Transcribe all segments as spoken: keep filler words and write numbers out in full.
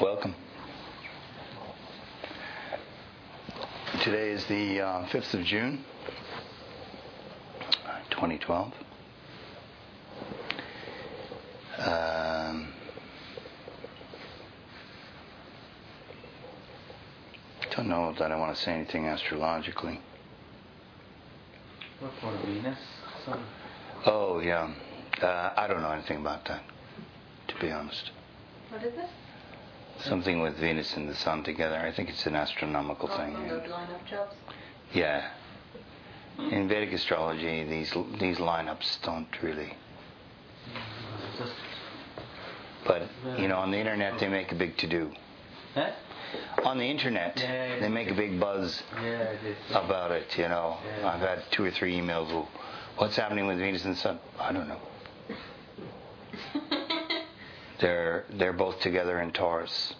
Welcome. Today is the uh, fifth of June, twenty twelve. Um, don't know that I want to say anything astrologically. What for Venus? Sun? Oh, yeah. Uh, I don't know anything about that, to be honest. What is it? Something with Venus and the Sun together. I think it's an astronomical Oh, thing. from those lineup jobs? Yeah. In Vedic astrology, these these lineups don't really. Just But, you know, on the internet, they make a big to-do. eh? On the internet, Yeah, they make a big buzz Yeah, it is. about it, you know. Yeah. I've had two or three emails. Well, what's happening with Venus and the Sun? I don't know. They're they're both together in Taurus.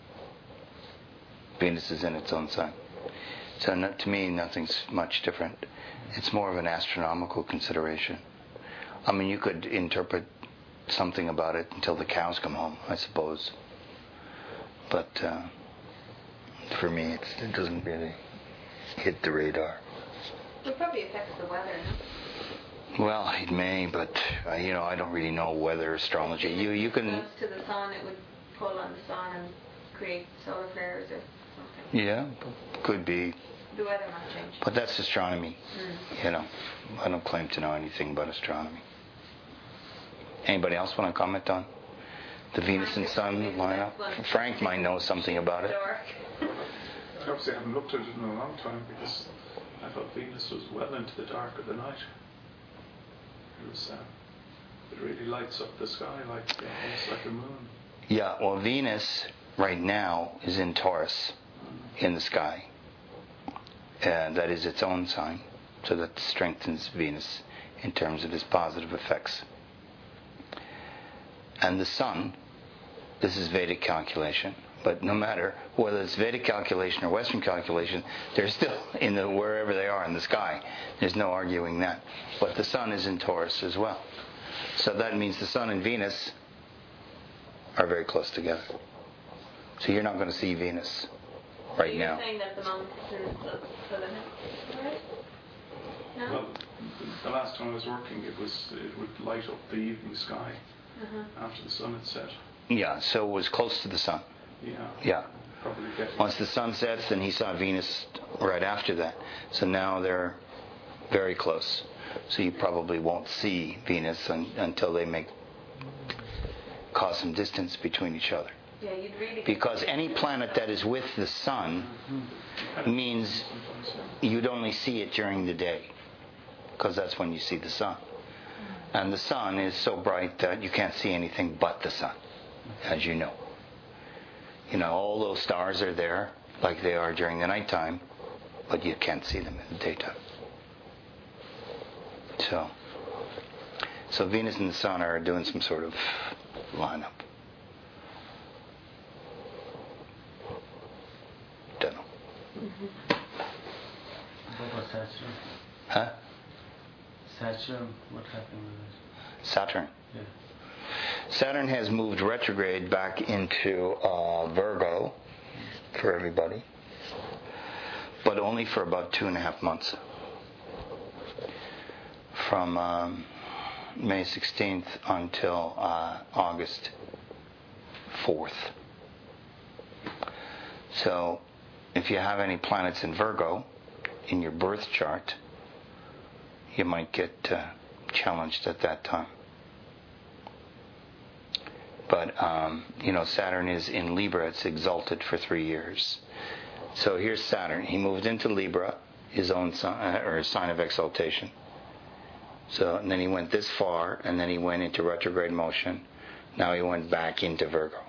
Venus is in its own sign. So not, to me, nothing's much different. It's more of an astronomical consideration. I mean, you could interpret something about it until the cows come home, I suppose. But uh, for me, it's, it doesn't really hit the radar. It probably affects the weather, no? Well, it may, but uh, you know, I don't really know weather astrology. You you can. Close to the sun, it would pull on the sun and create solar flares or something. Yeah, could be. The weather might change. But that's astronomy. Mm. You know, I don't claim to know anything about astronomy. Anybody else want to comment on the Venus and Sun lineup? Frank might know something about it. Dark. I obviously haven't looked at it in a long time because I thought Venus was well into the dark of the night. It was, uh, it really lights up the sky like uh, almost like a moon. Yeah, well, Venus right now is in Taurus in the sky. And that is its own sign. So that strengthens Venus in terms of its positive effects. And the Sun, this is Vedic calculation, but no matter whether it's Vedic calculation or Western calculation, they're still in the wherever they are in the sky. There's no arguing that. But the Sun is in Taurus as well. So that means the Sun and Venus are very close together. So you're not going to see Venus right You're now. saying that the month is the southern right? No? Well, the last time I was working, it was it would light up the evening sky Uh-huh. after the sun had set. Yeah, so it was close to the Sun. Yeah. Yeah. Probably getting. Once the Sun sets, then he saw Venus right after that. So now they're very close. So you probably won't see Venus un, until they make cause some distance between each other. Yeah, you'd really. Because any planet that is with the Sun means you'd only see it during the day, because that's when you see the Sun. And the Sun is so bright that you can't see anything but the Sun, as you know. You know, all those stars are there, like they are during the nighttime, but you can't see them in the daytime. So, so Venus and the Sun are doing some sort of lineup. Don't know. What was Saturn? Huh? Saturn, what happened with it? Saturn. Yeah. Saturn has moved retrograde back into uh, Virgo for everybody, but only for about two and a half months. From um, May sixteenth until uh, August fourth. So, if you have any planets in Virgo in your birth chart, you might get uh, challenged at that time. But, um, you know, Saturn is in Libra. It's exalted for three years. So here's Saturn. He moved into Libra, his own sign, or his sign of exaltation. So, and then he went this far, and then he went into retrograde motion. Now he went back into Virgo.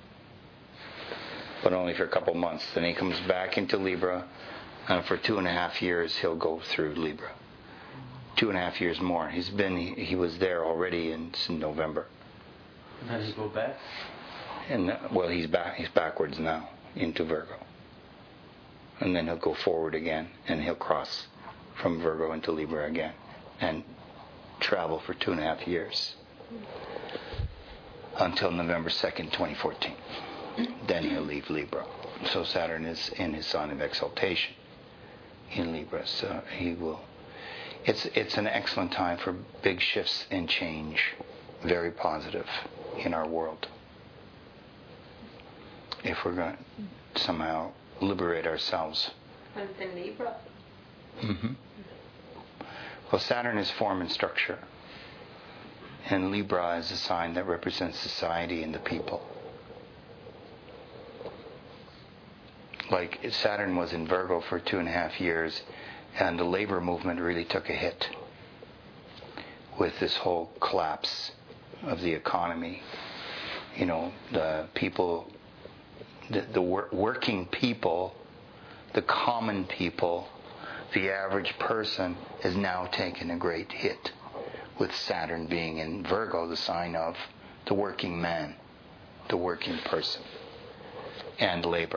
But only for a couple months. Then he comes back into Libra, and for two and a half years he'll go through Libra. Two and a half years more. He's been, he, he was there already in, in November. And then he go back? And uh, well, he's back. He's backwards now into Virgo, and then he'll go forward again, and he'll cross from Virgo into Libra again, and travel for two and a half years until November second, twenty fourteen. then he'll leave Libra. So Saturn is in his sign of exaltation in Libra. So he will. It's it's an excellent time for big shifts and change, very positive in our world. If we're going to somehow liberate ourselves. When it's in Libra. Mm-hmm. Well, Saturn is form and structure. And Libra is a sign that represents society and the people. Like Saturn was in Virgo for two and a half years, and the labor movement really took a hit with this whole collapse of the economy. You know, the people, the, the wor- working people, the common people, the average person has now taken a great hit with Saturn being in Virgo, the sign of the working man, the working person, and labor.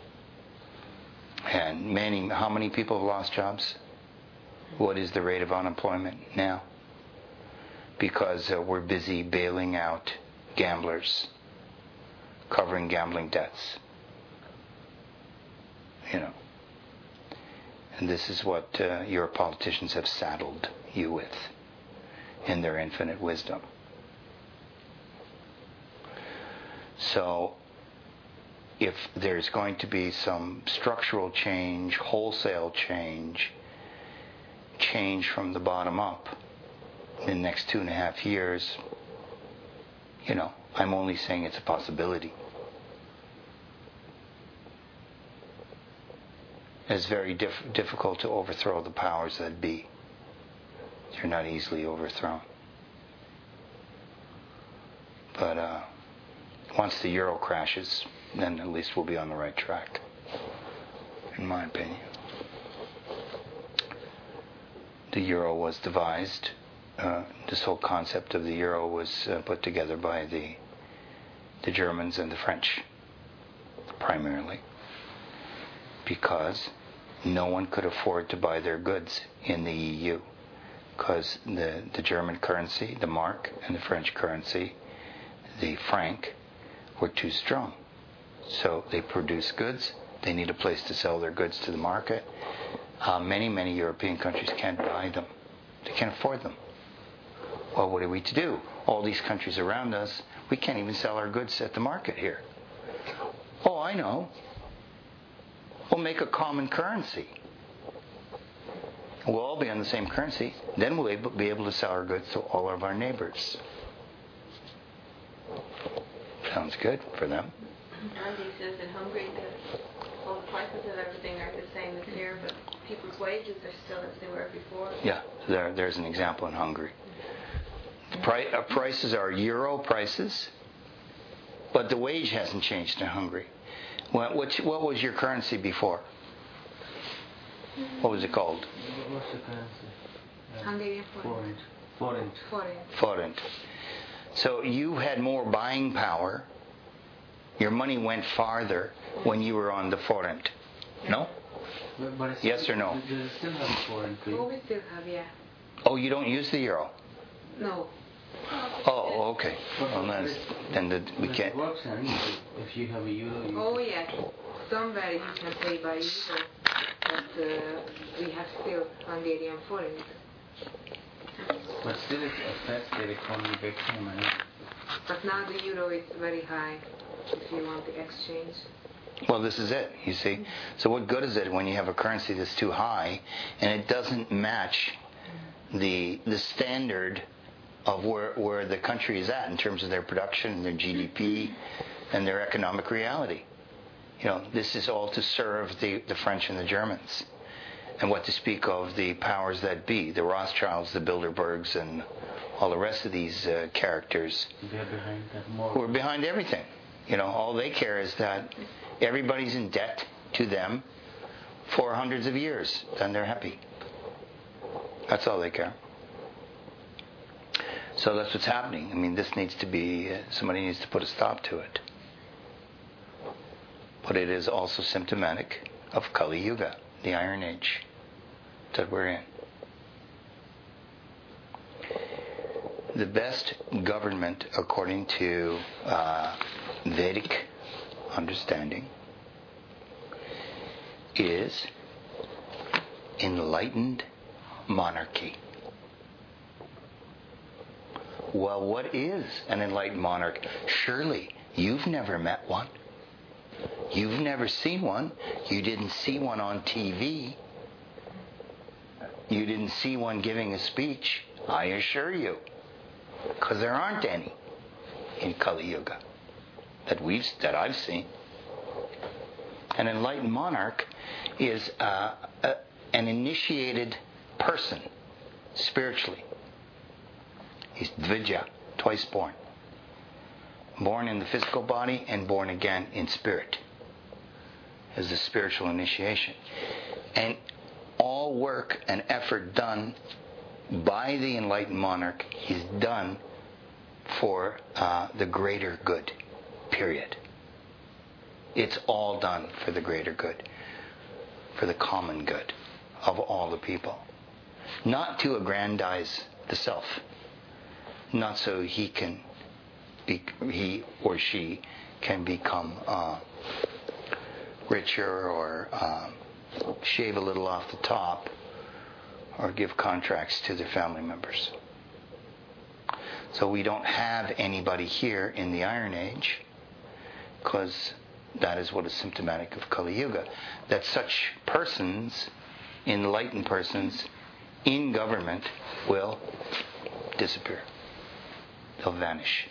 And many, how many people have lost jobs? What is the rate of unemployment now? Because uh, we're busy bailing out gamblers, covering gambling debts. You know. And this is what uh, your politicians have saddled you with in their infinite wisdom. So, if there's going to be some structural change, wholesale change, change from the bottom up in the next two and a half years, you know, I'm only saying it's a possibility. It's very diff- difficult to overthrow the powers that be. They're not easily overthrown. But uh, once the euro crashes, then at least we'll be on the right track, in my opinion. The euro was devised, uh, this whole concept of the euro was uh, put together by the the Germans and the French, primarily, because no one could afford to buy their goods in the E U, because the, the German currency, the mark, and the French currency, the franc, were too strong. So they produce goods. They need a place to sell their goods to the market. Uh, many, many European countries can't buy them. They can't afford them. Well, what are we to do? All these countries around us, we can't even sell our goods at the market here. Oh, I know. We'll make a common currency. We'll all be on the same currency. Then we'll able, be able to sell our goods to all of our neighbors. Sounds good for them. Andy says in Hungary that all the prices of everything are the same as here, but people's wages are still as they were before. Yeah, there, there's an example in Hungary. The pri- uh, prices are euro prices, but the wage hasn't changed in Hungary. What, what, what was your currency before? What was it called? What's the currency? Uh, Hungarian forint. Forint. Forint. Forint. So you had more buying power. Your money went farther when you were on the forint. No? But, but it's Yes still, or no? Does it still have forint? Oh, we still have, yeah. Oh, you don't use the euro? No. Oh, okay. Well, then, then the, we It can't. works on you. If you have a euro, you Oh, yeah. Somewhere you can pay by euro, but uh, we have still Hungarian forint. but still it affects their economy back home. I know. But now the euro is very high if you want the exchange. Well, this is it, you see. So what good is it when you have a currency that's too high and it doesn't match the the standard of where, where the country is at in terms of their production and their G D P and their economic reality. You know, this is all to serve the, the French and the Germans. And what to speak of the powers that be, the Rothschilds, the Bilderbergs, and all the rest of these uh, characters. They're behind that more. Who are behind everything. You know, all they care is that everybody's in debt to them for hundreds of years, and they're happy. That's all they care. So that's what's happening. I mean, this needs to be, uh, somebody needs to put a stop to it. But it is also symptomatic of Kali Yuga, the Iron Age that we're in. The best government, according to uh, Vedic understanding is enlightened monarchy. Well, what is an enlightened monarch? Surely you've never met one. You've never seen one. You didn't see one on T V. You didn't see one giving a speech, I assure you. Because there aren't any in Kali Yuga that we've that I've seen. An enlightened monarch is uh, a, an initiated person spiritually. He's Dvija, twice born. Born in the physical body and born again in spirit. Is the spiritual initiation. And all work and effort done by the enlightened monarch is done for uh, the greater good. Period. It's all done for the greater good. For the common good of all the people. Not to aggrandize the self. Not so he can be, he or she can become uh, richer or uh, shave a little off the top or give contracts to their family members. So we don't have anybody here in the Iron Age, because that is what is symptomatic of Kali Yuga, that such persons, enlightened persons in government, will disappear. They'll vanish.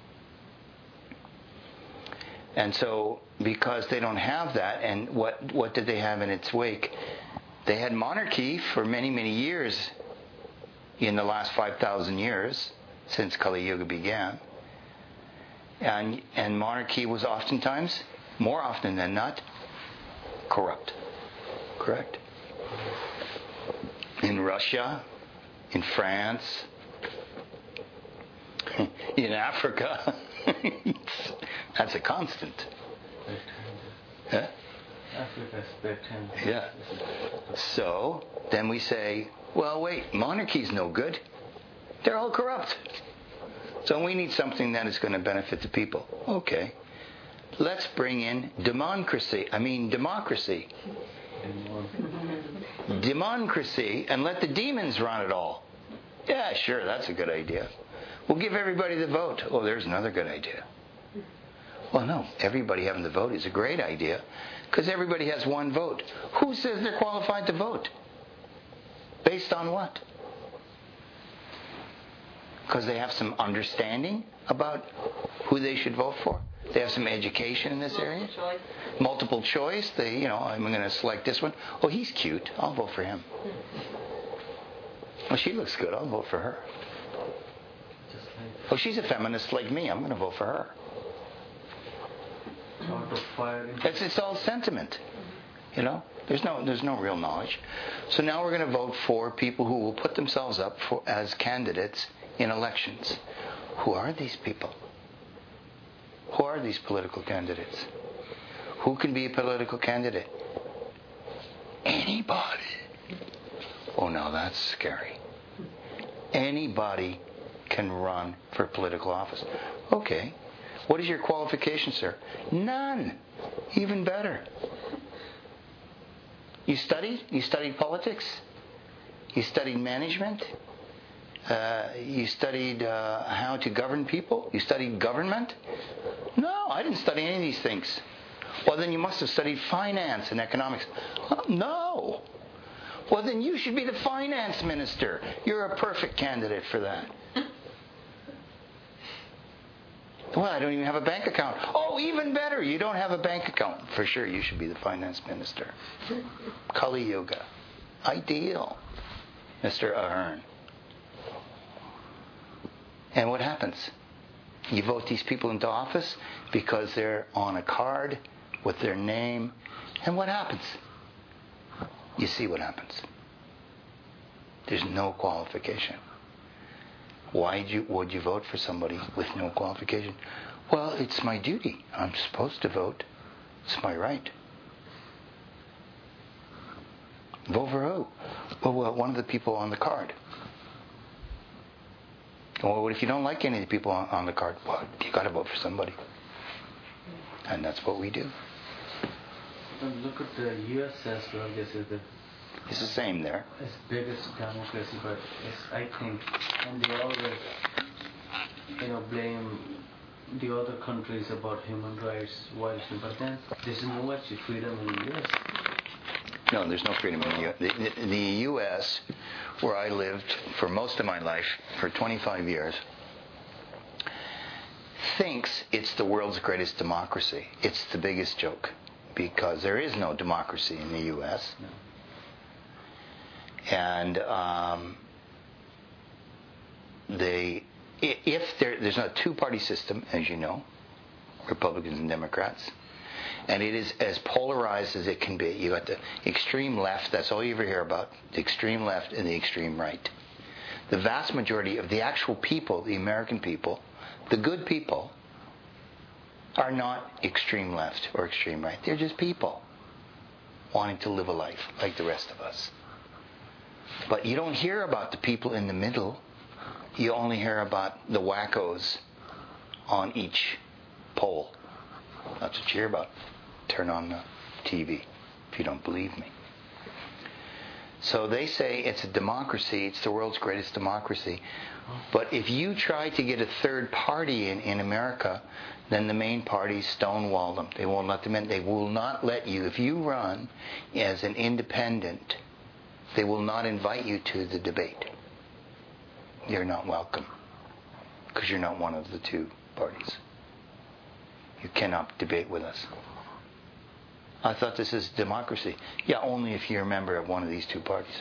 And so, because they don't have that, and what, what did they have in its wake? They had monarchy for many, many years in the last five thousand years, since Kali Yuga began. And, and monarchy was oftentimes, more often than not, corrupt. Correct? In Russia, in France, in Africa, that's a constant. Yeah? Africa's pretend. Yeah. So, then we say, well, wait, monarchy's no good. They're all corrupt. So we need something that is going to benefit the people. Okay. Let's bring in democracy. I mean, democracy. Democracy, and let the demons run it all. Yeah, sure, that's a good idea. We'll give everybody the vote. Oh, there's another good idea. Well, no, everybody having the vote is a great idea, because everybody has one vote. Who says they're qualified to vote? Based on what? Because they have some understanding about who they should vote for? They have some education in this Multiple area? choice. Multiple choice. They, you know, I'm going to select this one. Oh, he's cute. I'll vote for him. Oh, she looks good. I'll vote for her. Just like Oh, she's a feminist like me. I'm going to vote for her. out of fire. It's, it's all sentiment. You know, there's no there's no real knowledge. So now we're going to vote for people who will put themselves up for as candidates in elections. Who are these people? Who are these political candidates? Who can be a political candidate? Anybody. Oh, no, that's scary. Anybody can run for political office. Okay. What is your qualification, sir? None. Even better. You studied? You studied politics? You studied management? Uh, you studied uh, how to govern people? You studied government? No, I didn't study any of these things. Well, then you must have studied finance and economics. Oh, no. Well, then you should be the finance minister. You're a perfect candidate for that. Well, I don't even have a bank account. Oh, even better. You don't have a bank account. For sure, you should be the finance minister. Kali Yuga. Ideal. Mister Ahern. And what happens? You vote these people into office because they're on a card with their name. And what happens? You see what happens. There's no qualification. Why would you, would you vote for somebody with no qualification? Well, it's my duty. I'm supposed to vote. It's my right. Vote for who? Well, well, one of the people on the card. Well, if you don't like any of the people on, on the card, well, you got to vote for somebody. And that's what we do. And look at the U S as well. This is the It's the same there. it's biggest democracy, but it's, I think, and they always, you know, blame the other countries about human rights, while but then there's no actually freedom in the U S. No, there's no freedom in the U S. The, the, the U S, where I lived for most of my life, for twenty-five years, thinks it's the world's greatest democracy. It's the biggest joke, because there is no democracy in the U S. No. And um, they, if there, there's not a two-party system, as you know, Republicans and Democrats, and it is as polarized as it can be. You got the extreme left, that's all you ever hear about, the extreme left and the extreme right. The vast majority of the actual people, the American people, the good people, are not extreme left or extreme right. They're just people wanting to live a life like the rest of us. But you don't hear about the people in the middle. You only hear about the wackos on each pole. That's what you hear about. Turn on the T V if you don't believe me. So they say it's a democracy, it's the world's greatest democracy. But if you try to get a third party in, in America, then the main parties stonewall them. They won't let them in. They will not let you. If you run as an independent, they will not invite you to the debate. You're not welcome, because you're not one of the two parties. You cannot debate with us. I thought this is democracy. Yeah, only if you're a member of one of these two parties.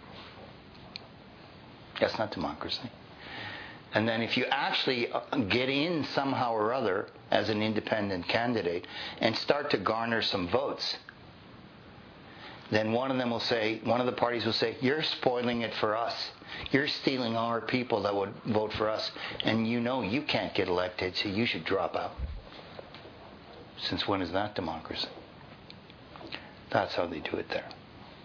That's not democracy. And then if you actually get in somehow or other as an independent candidate and start to garner some votes, then one of them will say, one of the parties will say, you're spoiling it for us. You're stealing our people that would vote for us. And you know you can't get elected, so you should drop out. Since when is that democracy? That's how they do it there.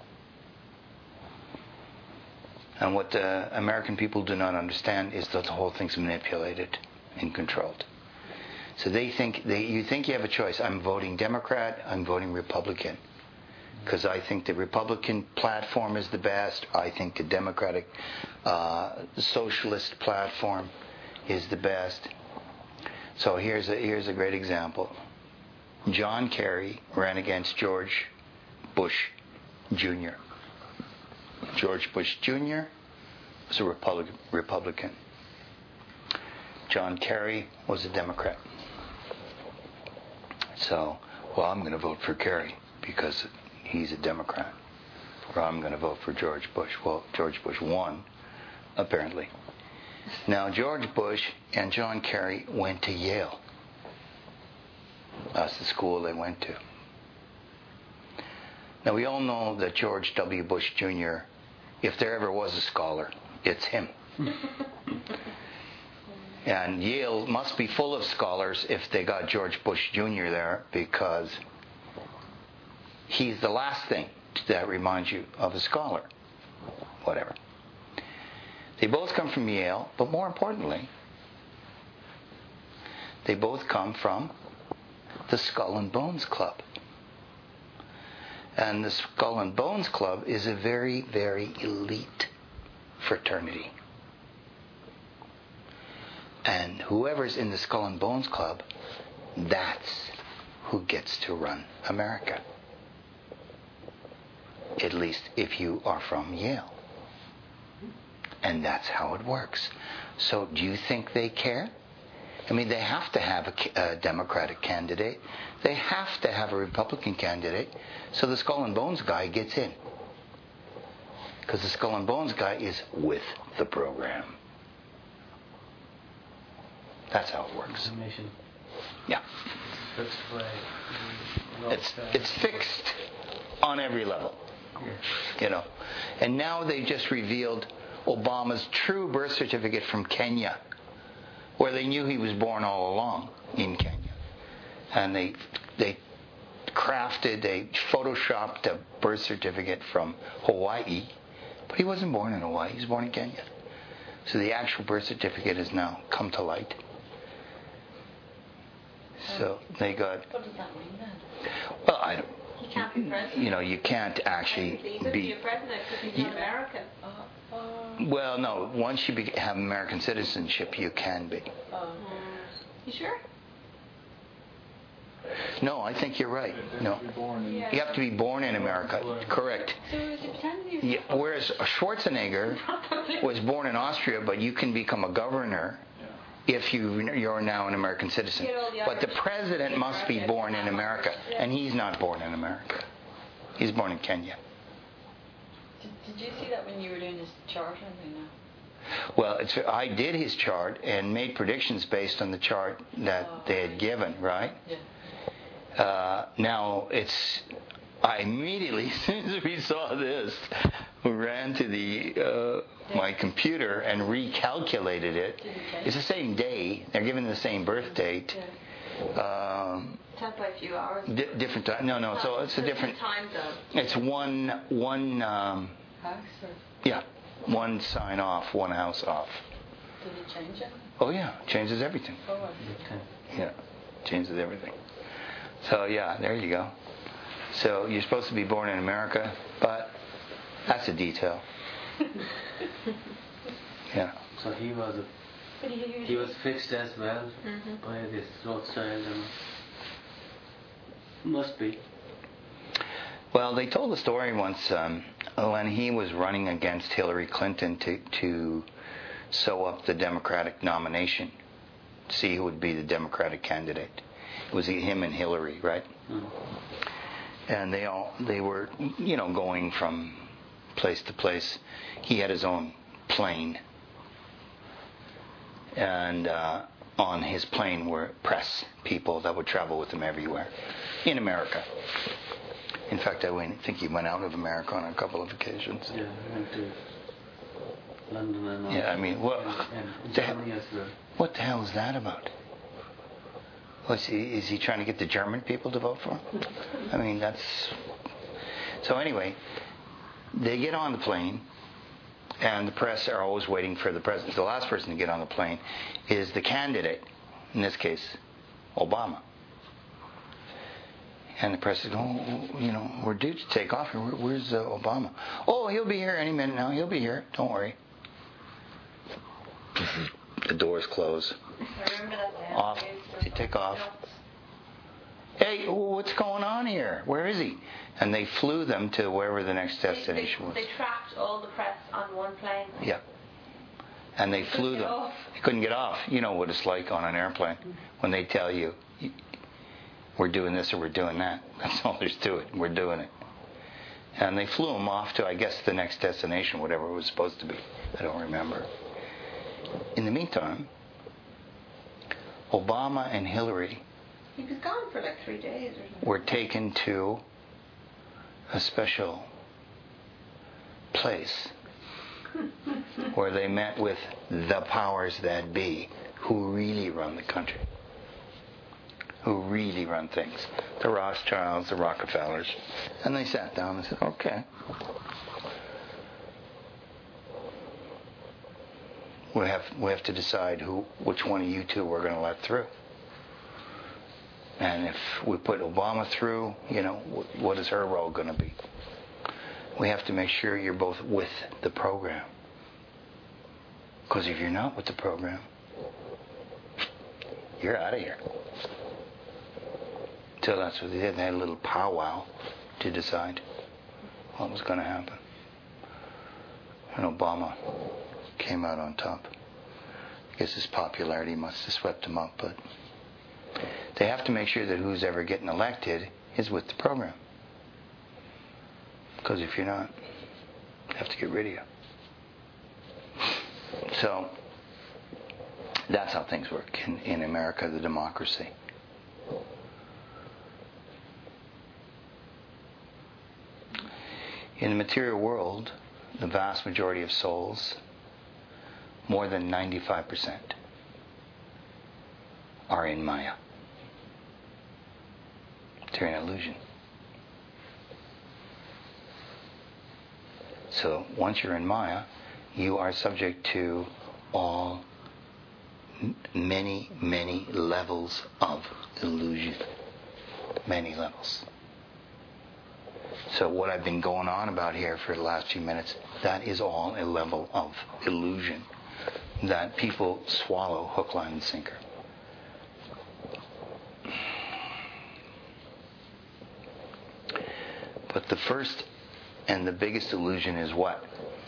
And what the American people do not understand is that the whole thing's manipulated and controlled. So they think, they, you think you have a choice. I'm voting Democrat, I'm voting Republican. Because I think the Republican platform is the best. I think the Democratic uh, socialist platform is the best. So here's a, here's a great example. John Kerry ran against George Bush Junior George Bush Junior was a Republican. Republican. John Kerry was a Democrat. So, well, I'm going to vote for Kerry because he's a Democrat. Or I'm going to vote for George Bush. Well, George Bush won, apparently. Now, George Bush and John Kerry went to Yale. That's the school they went to. Now, we all know that George W. Bush Junior, if there ever was a scholar, it's him. And Yale must be full of scholars if they got George Bush Junior there, because he's the last thing that reminds you of a scholar. Whatever. They both come from Yale, but more importantly, they both come from the Skull and Bones Club. And the Skull and Bones Club is a very, very elite fraternity. And whoever's in the Skull and Bones Club, that's who gets to run America. At least if you are from Yale. And that's how it works. So do you think they care? I mean, they have to have a, a Democratic candidate. They have to have a Republican candidate. So the Skull and Bones guy gets in. Because the Skull and Bones guy is with the program. That's how it works. Information. Yeah. That's why we It's, it's fixed on every level. Yeah. You know. And now they just revealed Obama's true birth certificate from Kenya, where they knew he was born all along in Kenya. And they they crafted, they photoshopped a birth certificate from Hawaii, but he wasn't born in Hawaii, he was born in Kenya. So the actual birth certificate has now come to light. So they got. What does that mean then? Well, I don't. He can't be president. You know, you can't actually He couldn't be. be a president because he's not American. Uh, uh, Well, no. Once you be, have American citizenship, you can be. uh, You sure? No, I think you're right. No, To be born in, Yeah. you have to be born in America. Correct. so is it pretending? Yeah, whereas Schwarzenegger was born in Austria, but you can become a governor if you you're now an American citizen. Get all the But the Irish president must be born in America, and he's not born in America. He's born in Kenya. Did, did you see that when you were doing this chart and everything now? Well, it's, I did his chart and made predictions based on the chart that they had given, right? Yeah. Uh, now, it's, I immediately, as soon as we saw this, ran to the uh, my computer and recalculated it. It's the same day. They're given the same birth date. Um, It's up by a few hours. di- different time. No, no. So it's a different. time zone. It's one, one. Um, House or yeah, one sign off, one house off. did it change it? Oh yeah, changes everything. Oh, I Okay. Yeah, changes everything. So yeah, there you go. So you're supposed to be born in America, but that's a detail. Yeah. So he was a, But he, he was fixed as well Mm-hmm. by this Rothschild and must be. Well, they told the story once um, when he was running against Hillary Clinton to to sew up the Democratic nomination, see who would be the Democratic candidate. It was him and Hillary, right? Mm. And they all they were, you know, going from place to place. He had his own plane, and uh, on his plane were press people that would travel with him everywhere in America. In fact, I went, think he went out of America on a couple of occasions. Yeah, I went to London and all. Yeah, I mean, what and, and the, Germany as well. what the hell is that about? Was he, is he trying to get the German people to vote for him? I mean, that's... So anyway, they get on the plane, and the press are always waiting for the president. The last person to get on the plane is the candidate, in this case, Obama. And the press is going, oh, you know, we're due to take off here. Where, where's uh, Obama? Oh, he'll be here any minute now. He'll be here. Don't worry. The doors close. Remember that day? Off. They take off. Hey, what's going on here? Where is he? And they flew them to wherever the next They, destination they, was. they trapped all the press on one plane. Yeah. And they flew get them. off. They couldn't get off. You know what it's like on an airplane when they tell you, we're doing this or we're doing that. That's all there's to it. We're doing it. And they flew them off to, I guess, the next destination, whatever it was supposed to be. I don't remember. In the meantime, Obama and Hillary He was gone for like three days or something. were taken to a special place where they met with the powers that be, who really run the country, who really run things, the Rothschilds, the Rockefellers. And they sat down and said, okay, we have we have to decide who which one of you two we're going to let through. And if we put Obama through, you know, what is her role going to be? We have to make sure you're both with the program. Because if you're not with the program, you're out of here. So that's what they did. They had a little powwow to decide what was going to happen. And Obama came out on top. I guess his popularity must have swept him up, but they have to make sure that who's ever getting elected is with the program. Because if you're not, they have to get rid of you. So that's how things work in, in America, the democracy. In the material world, the vast majority of souls, more than ninety-five percent, are in Maya. They're an illusion. So once you're in Maya, you are subject to all m- many, many levels of illusion. Many levels. So what I've been going on about here for the last few minutes, that is all a level of illusion that people swallow hook, line, and sinker. But the first and the biggest illusion is what?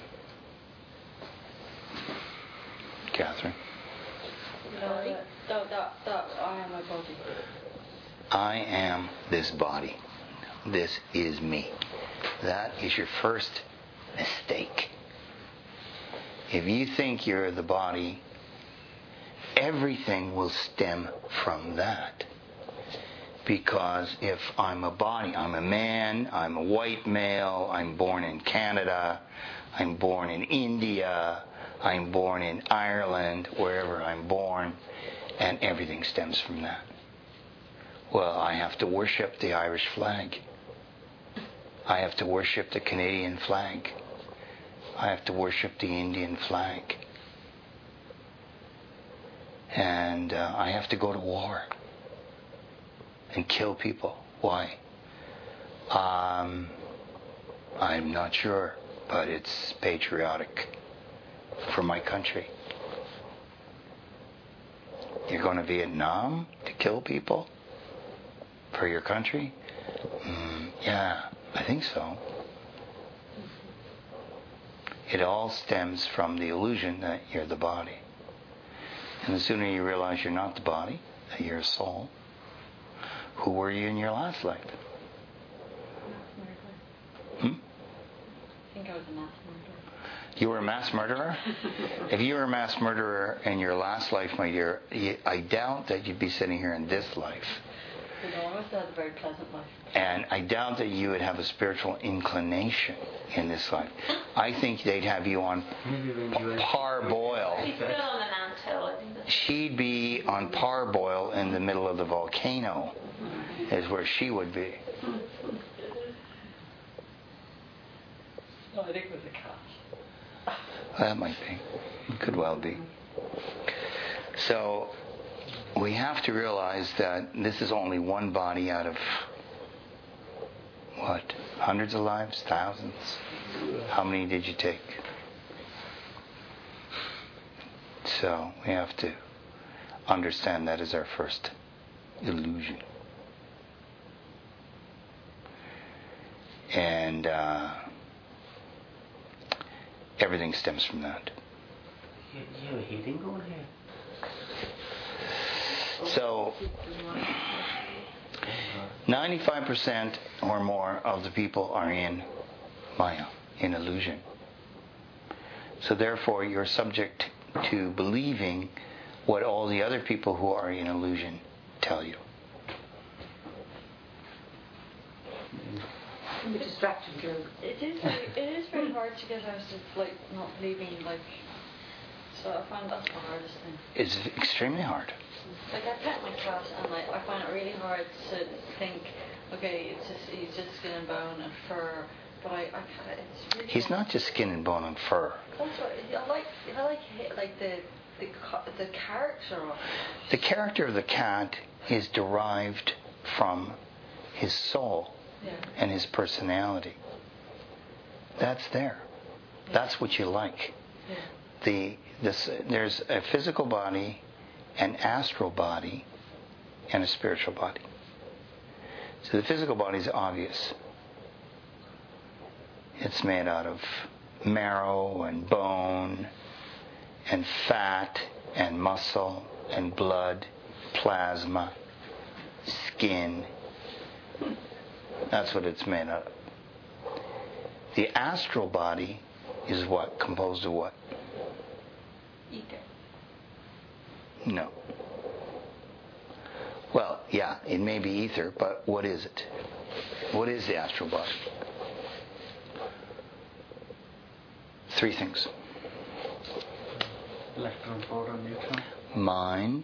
Catherine? Uh, that, that, that, I am my body. I am this body. This is me. That is your first mistake. If you think you're the body, everything will stem from that. Because if I'm a body, I'm a man, I'm a white male, I'm born in Canada, I'm born in India, I'm born in Ireland, wherever I'm born, and everything stems from that. Well, I have to worship the Irish flag. I have to worship the Canadian flag. I have to worship the Indian flag. And uh, I have to go to war and kill people. Why? Um, I'm not sure, but it's patriotic for my country. You're going to Vietnam to kill people for your country? Mm, yeah, I think so. It all stems from the illusion that you're the body. And the sooner you realize you're not the body, that you're a soul, who were you in your last life? Hmm? I think I was a mass murderer. You were a mass murderer? If you were a mass murderer in your last life, my dear, I doubt that you'd be sitting here in this life. You know, I must have had a very pleasant life. And I doubt that you would have a spiritual inclination in this life. I think they'd have you on parboil. He's still on an anthill, I think. That's She'd be on parboil in the middle of the volcano, is where she would be. No, I think it was a cat. That might be. Could well be. So we have to realize that this is only one body out of, what, hundreds of lives, thousands? How many did you take? So we have to understand that is our first illusion. And uh, everything stems from that. You, you have a heating going here? So ninety-five percent or more of the people are in Maya, in illusion. So therefore you're subject to believing what all the other people who are in illusion tell you. The distraction girl. It is very, it is very hard to get out of like not believing like. So I find that's the hardest thing. It's extremely hard. Like I pet my cat and like I find it really hard to think, okay, it's just he's just skin and bone and fur, but I, I can't. It's really He's hard. not just skin and bone and fur. That's what I like. I like like the the co- the character of it. The character of the cat is derived from his soul Yeah. and his personality. That's there. That's what you like. Yeah. The this there's a physical body, an astral body, and a spiritual body. So the physical body is obvious. It's made out of marrow and bone and fat and muscle and blood, plasma, skin. That's what it's made out of. The astral body is what? Composed of what? Ether. No. Well, yeah, it may be ether, but what is it? What is the astral body? Three things. Electron, proton, neutron. Mind,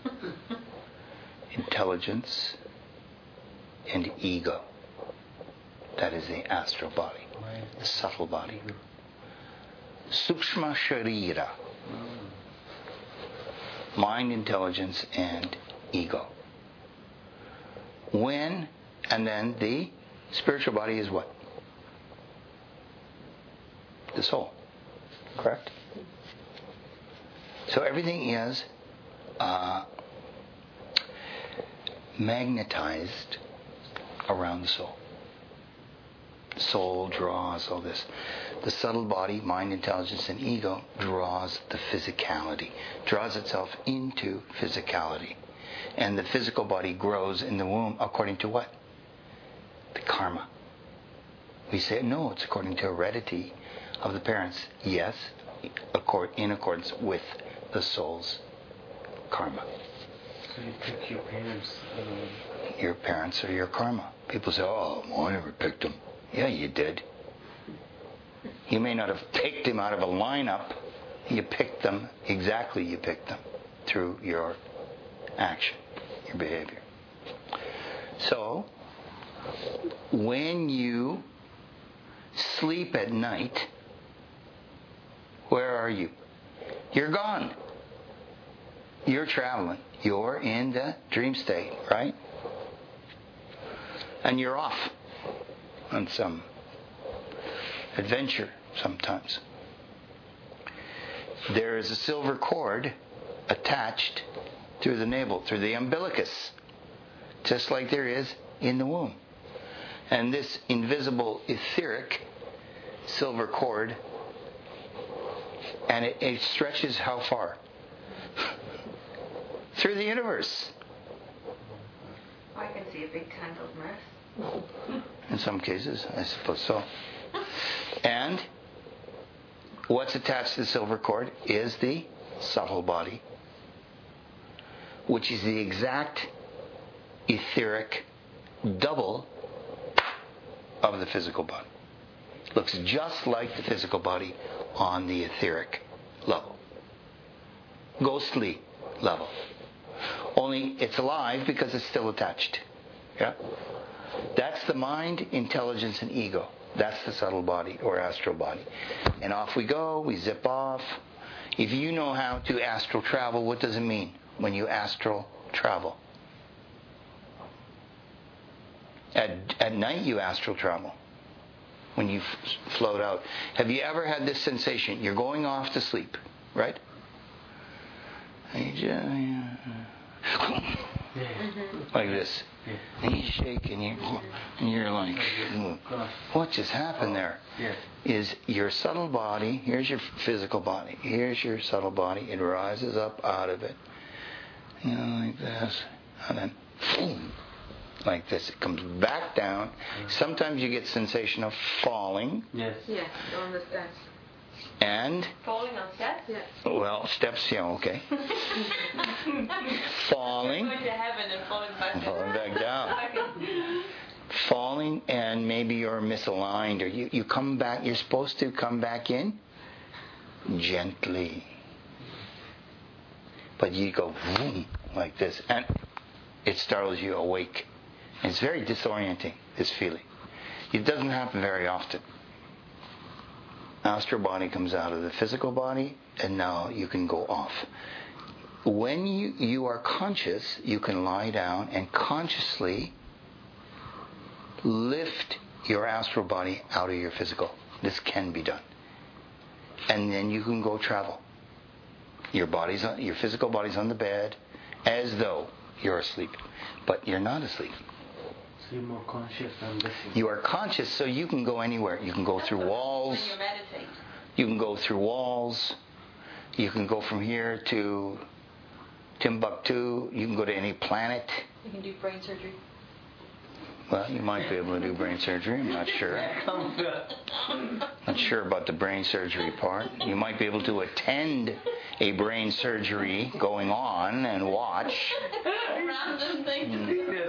intelligence, and ego. That is the astral body, the subtle body. Sukshma Sharira. mind, intelligence, and ego. When, and then the spiritual body is what? The soul. Correct? So everything is uh, magnetized around the soul. Soul draws all this. The subtle body, mind, intelligence, and ego draws the physicality, draws itself into physicality. And the physical body grows in the womb according to what? The karma. We say, no, it's according to heredity of the parents. Yes, in accordance with the soul's karma. So you pick your parents. Um... Your parents are your karma. People say, oh, well, I never picked them. Yeah, you did. You may not have picked them out of a lineup. You picked them, exactly you picked them, through your action, your behavior. So, when you sleep at night, where are you? You're gone. You're traveling. You're in the dream state, right? And you're off on some adventure sometimes. There is a silver cord attached through the navel, through the umbilicus, just like there is in the womb. And this invisible etheric silver cord, and it, it stretches how far? Through the universe. I can see a big tangled mess. In some cases, I suppose so. And what's attached to the silver cord is the subtle body, which is the exact etheric double of the physical body. Looks just like the physical body on the etheric level. Ghostly level. Only it's alive because it's still attached. Yeah? That's the mind, intelligence, and ego. That's the subtle body or astral body. And off we go, we zip off. If you know how to astral travel, what does it mean when you astral travel? At, at night you astral travel. When you f- float out. Have you ever had this sensation? You're going off to sleep, right? And you just, like this. And you shake and, you, and you're like, what just happened there? Is your subtle body, here's your physical body, here's your subtle body, it rises up out of it. You know, like this. And then, boom, like this. It comes back down. Sometimes you get sensation of falling. Yes. Yeah, on the steps. And Falling on steps? Yeah. well, steps, yeah, okay. Falling. Going to heaven and falling back down. Falling back down. Falling, and maybe you're misaligned, or you, you come back, you're supposed to come back in gently. But you go boom, like this, and it startles you awake. And it's very disorienting, this feeling. It doesn't happen very often. Astral body comes out of the physical body, and now you can go off. When you, you are conscious, you can lie down and consciously lift your astral body out of your physical. This can be done. And then you can go travel. Your body's on, your physical body's on the bed, as though you're asleep. But you're not asleep. So you're more conscious than listening. You are conscious, so you can go anywhere. You can go through walls. When you meditate. You can go through walls. You can go from here to Timbuktu. You can go to any planet. You can do brain surgery. Well, you might be able to do brain surgery. I'm not sure. Not sure about the brain surgery part. You might be able to attend a brain surgery going on and watch. Random things.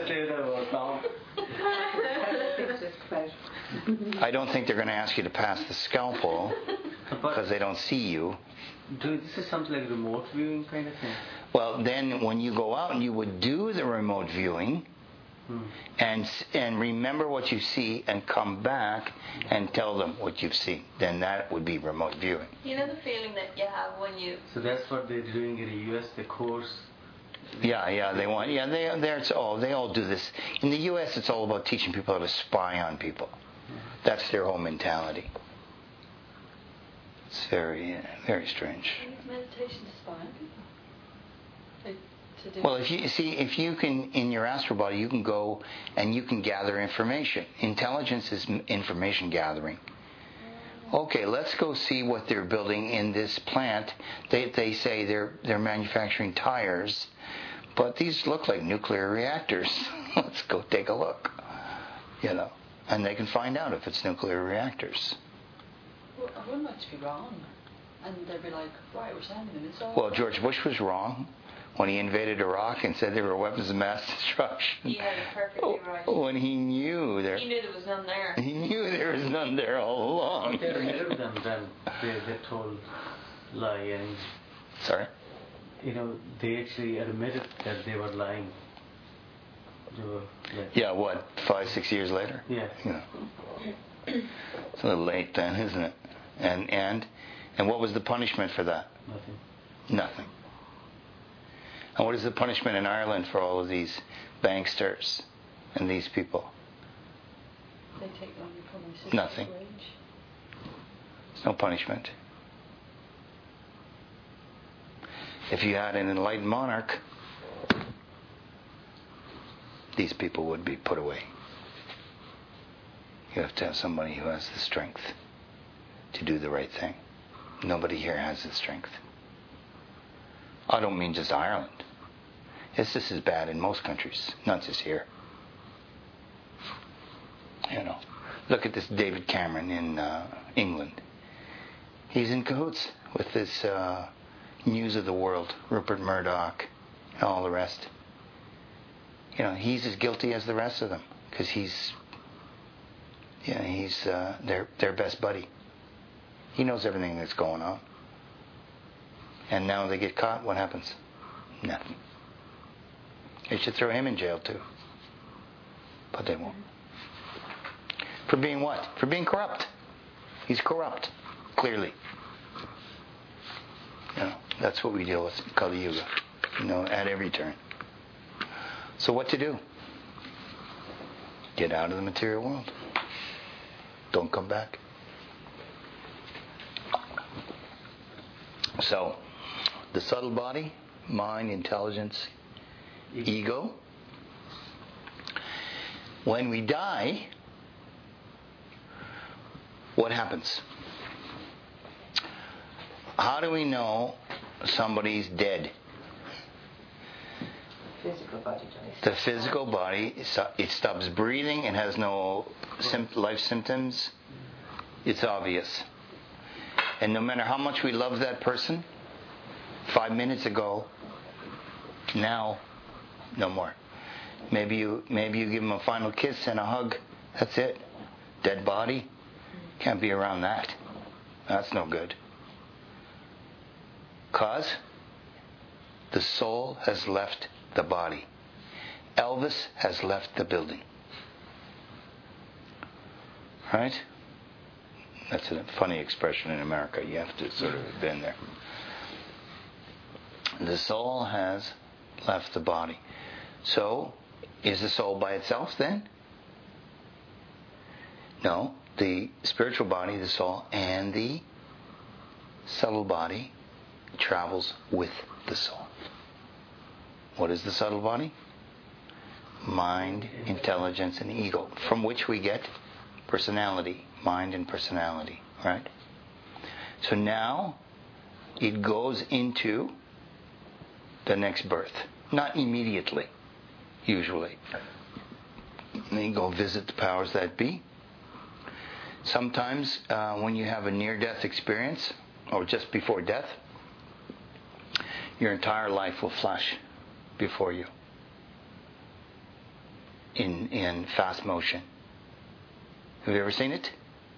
I don't think they're going to ask you to pass the scalpel because they don't see you. Dude, this is something like remote viewing kind of thing. Well, then when you go out and you would do the remote viewing, Hmm. and and remember what you see and come back and tell them what you've seen. Then that would be remote viewing. You know the feeling that you have when you. So that's what they're doing in the U S, the course. Yeah, yeah, they want. Yeah, they they it's all they all do this. In the U S, it's all about teaching people how to spy on people. That's their whole mentality. It's very uh, very strange. Use meditation to spy on people. Like, to do Well, if you see, if you can, in your astral body, you can go and you can gather information. Intelligence is m- information gathering. Okay, let's go see what they're building in this plant. They they say they're they're manufacturing tires, but these look like nuclear reactors. Let's go take a look. You know, and they can find out if it's nuclear reactors. Well, I wouldn't like to be wrong. And they'd be like, right, we're sending them. It's all. Well, George Bush was wrong when he invaded Iraq and said they were weapons of mass destruction. He had it perfectly right. When he knew there, He knew there was none there. he knew there was none there all along. They're ahead of them than they, they told lie. And, Sorry? you know, they actually admitted that they were lying. They were, like, Yeah, what, five, six years later? yeah. You know. It's a little late then, isn't it? And and and what was the punishment for that? Nothing. Nothing. And what is the punishment in Ireland for all of these banksters and these people? They take money from their sister's Nothing. wage. There's no punishment. If you had an enlightened monarch, these people would be put away. You have to have somebody who has the strength to do the right thing. Nobody here has the strength. I don't mean just Ireland. It's just as bad in most countries, not just here. You know, look at this David Cameron in uh, England. He's in cahoots with this uh, News of the World, Rupert Murdoch, and all the rest. You know, he's as guilty as the rest of them because he's, yeah, he's uh, their their best buddy. He knows everything that's going on. And now they get caught, what happens? Nothing. They should throw him in jail too. But they won't. For being what? For being corrupt. He's corrupt, clearly. You know, that's what we deal with in Kali Yuga. You know, at every turn. So what to do? Get out of the material world. Don't come back. So, the subtle body, mind, intelligence, ego. When we die, what happens? How do we know somebody's dead? Physical body dies. The physical body, it stops breathing and has no life symptoms. It's obvious. And no matter how much we love that person, five minutes ago, now, no more. Maybe you maybe you give them a final kiss and a hug. That's it. Dead body. Can't be around that. That's no good. Cause the soul has left the body. Elvis has left the building. Right? That's a funny expression in America. You have to sort of have been there. The soul has left the body. So, is the soul by itself then? No. The spiritual body, the soul, and the subtle body travels with the soul. What is the subtle body? Mind, intelligence, and ego, from which we get personality, mind and personality, right? So now it goes into the next birth. Not immediately, usually. Then you go visit the powers that be. Sometimes uh, when you have a near-death experience, or just before death, your entire life will flash before you in in fast motion. Have you ever seen it?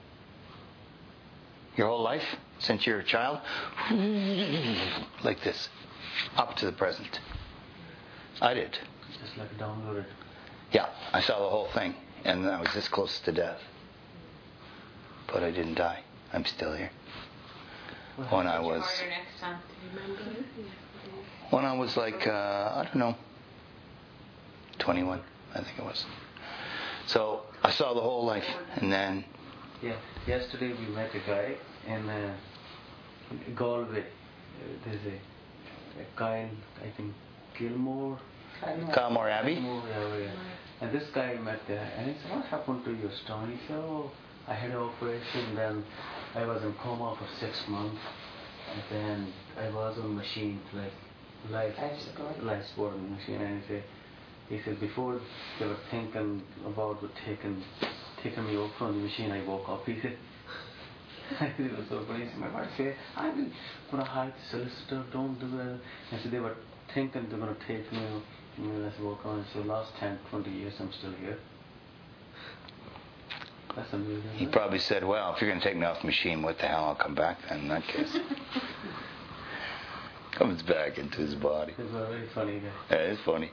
Your whole life, since you're a child, like this, up to the present. I did. Just like downloaded. Yeah, I saw the whole thing, and I was this close to death. But I didn't die. I'm still here. When I was, Harder next time. when I was like, uh, I don't know, twenty-one, I think it was. So I saw the whole life, and then, Yeah, yesterday we met a guy in uh, Galway. Uh, there's a, a Kyle, I think, Gilmore. Calmore Abbey. Gilmore, yeah, yeah. And this guy met there, and he said, "What happened to your stone?" He said, "Oh, I had an operation, then I was in coma for six months, and then I was on machine, like life, life support machine." And he said, he said before they were thinking about taking taking me off from the machine, I woke up. He said, it was so funny. My wife said, "I'm gonna hire the solicitor. Don't do that." And so they were thinking they're gonna take me. You know, let's walk on. So last ten, twenty years, I'm still here. That's amazing. He probably said, well, if you're going to take me off the machine, what the hell, I'll come back then in that case. Comes back into his body. He's a very funny guy. That is funny.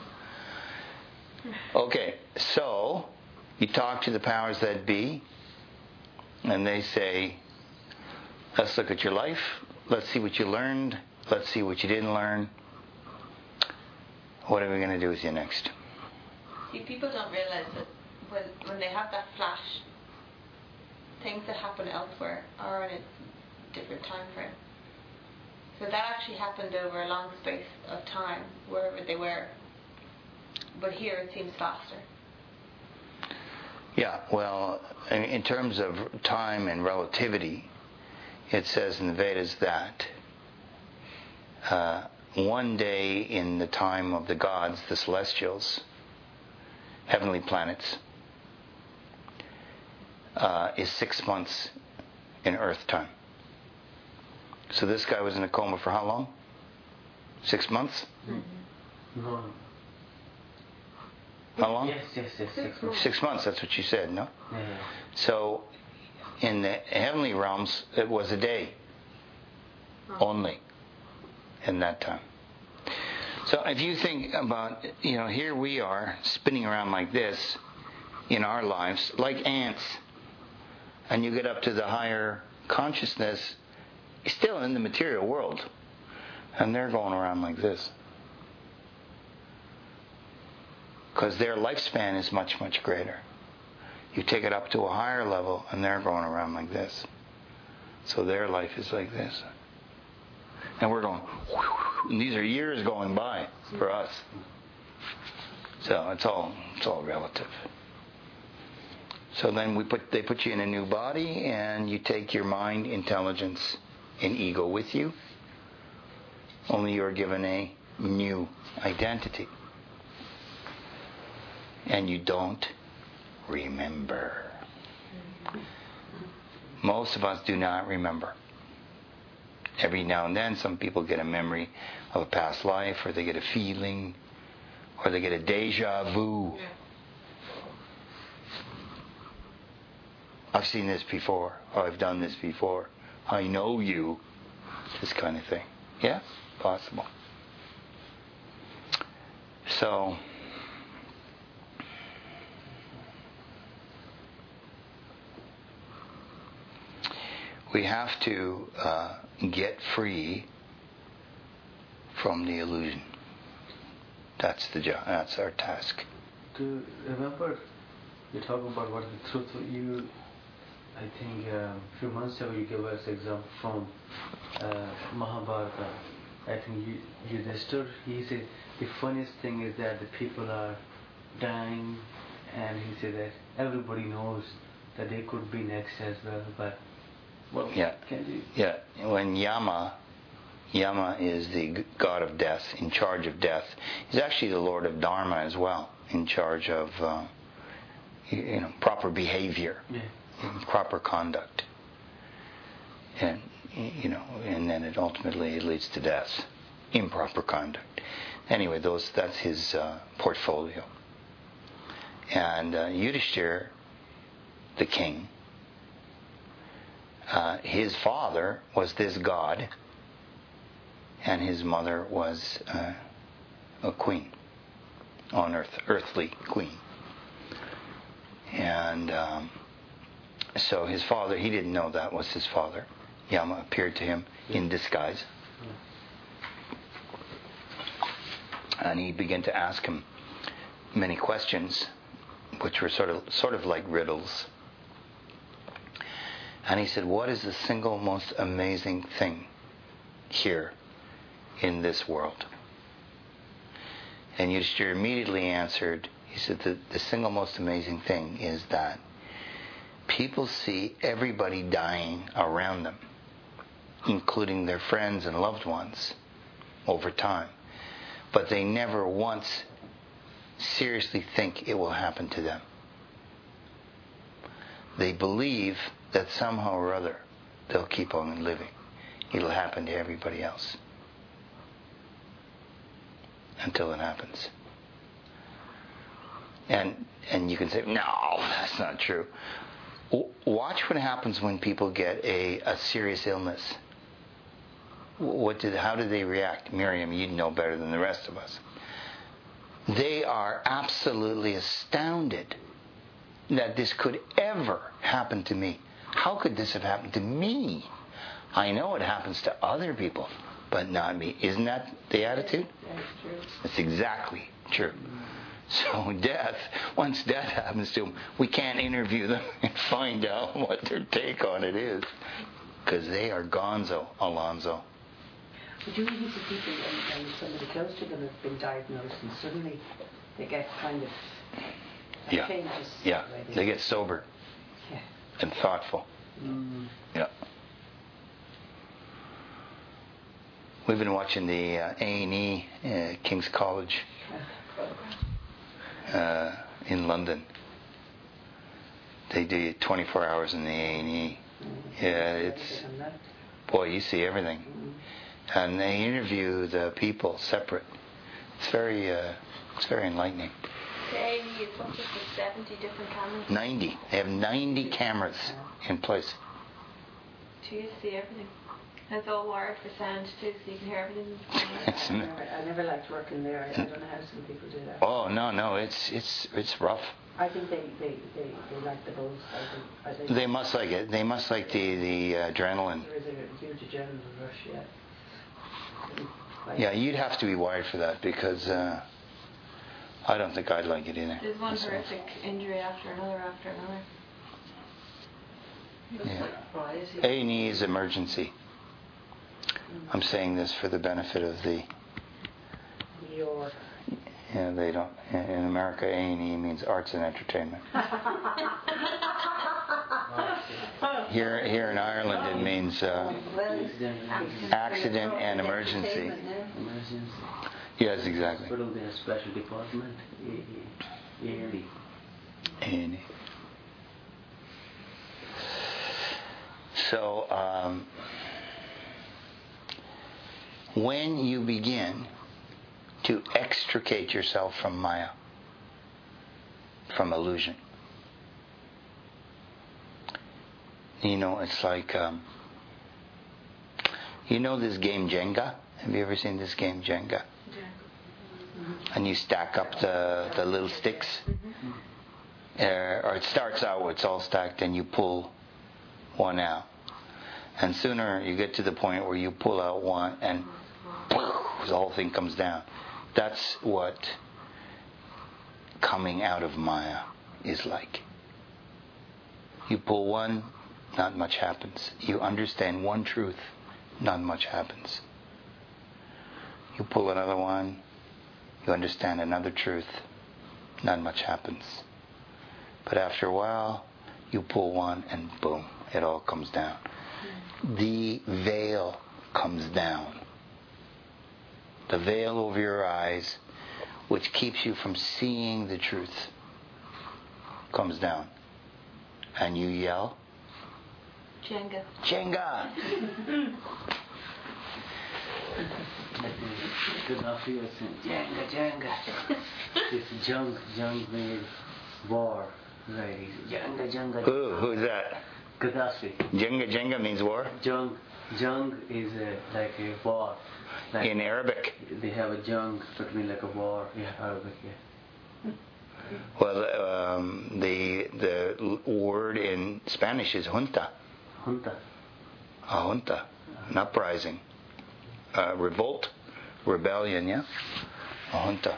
Okay, so you talk to the powers that be, and they say, let's look at your life. Let's see what you learned. Let's see what you didn't learn. What are we going to do with you next? See, people don't realize that when when they have that flash, things that happen elsewhere are in a different time frame. So that actually happened over a long space of time, wherever they were. But here it seems faster. Yeah, well, in, in terms of time and relativity, it says in the Vedas that uh, one day in the time of the gods, the celestials, heavenly planets, uh, is six months in Earth time. So this guy was in a coma for how long? Six months? Mm-hmm. No. How long? Yes, yes, yes. Six months. Six months, that's what you said, no? Yeah, yeah. So in the heavenly realms, it was a day only in that time. So if you think about, you know, here we are spinning around like this in our lives, like ants, and you get up to the higher consciousness, still in the material world, and they're going around like this. Because their lifespan is much, much greater. You take it up to a higher level, and they're going around like this. So their life is like this. And we're going, and these are years going by for us. So it's all it's all relative. So then we put they put you in a new body, and you take your mind, intelligence, and ego with you. Only you're given a new identity. And you don't remember. Most of us do not remember. Every now and then, some people get a memory of a past life, or they get a feeling, or they get a deja vu. I've seen this before, or I've done this before. I know you. This kind of thing. Yeah, possible. So, we have to uh, get free from the illusion. That's the job. That's our task. Do you remember you talk about what the truth you? I think uh, a few months ago you gave us example from uh, Mahabharata. I think you Yudhishthir. He said the funniest thing is that the people are dying, and he said that everybody knows that they could be next as well, but. Well, yeah. Can you? Yeah. When Yama, Yama is the god of death, in charge of death. He's actually the lord of Dharma as well, in charge of uh, you know proper behavior, Yeah. proper conduct, and you know, and then it ultimately leads to death, improper conduct. Anyway, those that's his uh, portfolio. And uh, Yudhishthir, the king. Uh, his father was this god, and his mother was uh, a queen. on earth, earthly queen. And um, so his father, he didn't know that was his father. Yama appeared to him in disguise. And he began to ask him many questions, which were sort of sort of like riddles. And he said, what is the single most amazing thing here in this world? And Yudhishthira immediately answered, he said, the, the single most amazing thing is that people see everybody dying around them, including their friends and loved ones, over time. But they never once seriously think it will happen to them. They believe that somehow or other they'll keep on living. It'll happen to everybody else. Until it happens. And and you can say, no, that's not true. W- watch what happens when people get a, a serious illness. What did? How do they react? Miriam, you know better than the rest of us. They are absolutely astounded that this could ever happen to me. How could this have happened to me? I know it happens to other people, but not me. Isn't that the attitude? That's true. That's exactly true. So death, once death happens to them, we can't interview them and find out what their take on it is. Because they are gonzo, Alonzo. But you mean to people when, when somebody close to them has been diagnosed and suddenly they get kind of that Yeah. changes. Yeah, the way they get sober Yeah. and thoughtful. Mm. Yeah. We've been watching the uh, A and E, uh, King's College uh, in London. They do twenty-four hours in the A and E. Yeah, it's, boy, you see everything. And they interview the people separate. It's very, uh, it's very enlightening. The A and E is what's it, with seventy different cameras? ninety. They have ninety cameras in place. So you see everything. And it's all wired for sound too, so you can hear everything. It's, I never, I never liked working there. I, I don't know how some people do that. oh no, no, it's it's it's rough. I think they, they, they, they like the buzz. I think, I think They must like it. They must like the the uh, adrenaline. there is a huge adrenaline rush, yeah. Quite- Yeah, you'd have to be wired for that because uh, I don't think I'd like it either. There's one myself. horrific injury after another after another. Yeah. Why is he? A and E is emergency. I'm saying this for the benefit of the. Your Yeah, they don't. In in America, A and E means arts and entertainment. Here, here in Ireland, it means uh, accident and emergency. Emergency. Yes, exactly. What of the special department? A and E. A and E. So, um, when you begin to extricate yourself from Maya, from illusion, you know, it's like, um, you know this game Jenga? Have you ever seen this game Jenga? And you stack up the, the little sticks? Uh, or it starts out where it's all stacked and you pull one out. And sooner you get to the point where you pull out one and poof, the whole thing comes down. That's what coming out of Maya is like. You pull one, not much happens. You understand one truth, not much happens. You pull another one, you understand another truth, not much happens. But after a while, you pull one and boom, it all comes down. The veil comes down. The veil over your eyes, which keeps you from seeing the truth, comes down. And you yell, Jenga. Jenga! Gaddafi was saying, Jenga, Jenga. It's jung, jung means war. Right, he's Jenga, Jenga. Who? Who's that? Gaddafi. Jenga, Jenga means war? Jung, jung is a, like a war. Like In Arabic. they have a jung, so it means like a war. Yeah, Arabic, yeah. Well, um, the the word in Spanish is junta. Junta. A junta, an uprising, uh, revolt, rebellion. Yeah, a junta.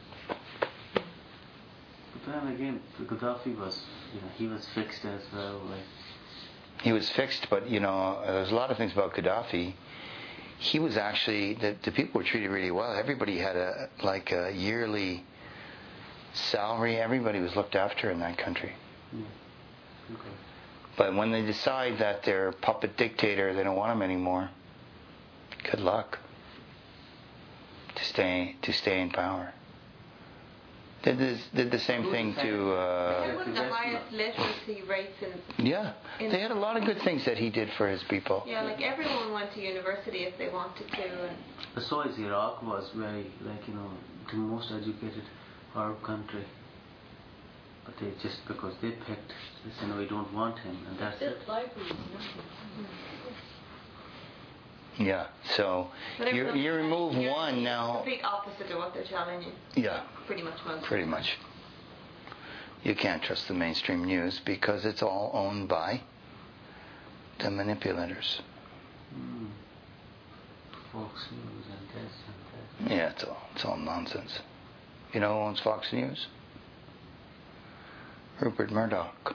But then again, Gaddafi was, you know, he was fixed as well. Like He was fixed, but you know, there's a lot of things about Gaddafi. He was actually the, the people were treated really well. Everybody had a like a yearly salary. Everybody was looked after in that country. yeah. Okay. But when they decide that their puppet dictator, they don't want him anymore, good luck to stay to stay in power. Did this, did the same thing to They uh, had one of the highest literacy rates in. yeah. They had a lot of good things that he did for his people. Yeah, like everyone went to university if they wanted to, and Besides, Iraq was very, like, you know, the most educated Arab country. But they just because they picked, they said, no, we don't want him, and that's Still it. libraries, nothing. Yeah. So But you everyone- you remove you're one the now. complete opposite of what they're telling you. Yeah. Pretty much most. Pretty much. You can't trust the mainstream news because it's all owned by the manipulators. Mm. Fox News and this and that. Yeah, it's all it's all nonsense. You know who owns Fox News? Rupert Murdoch.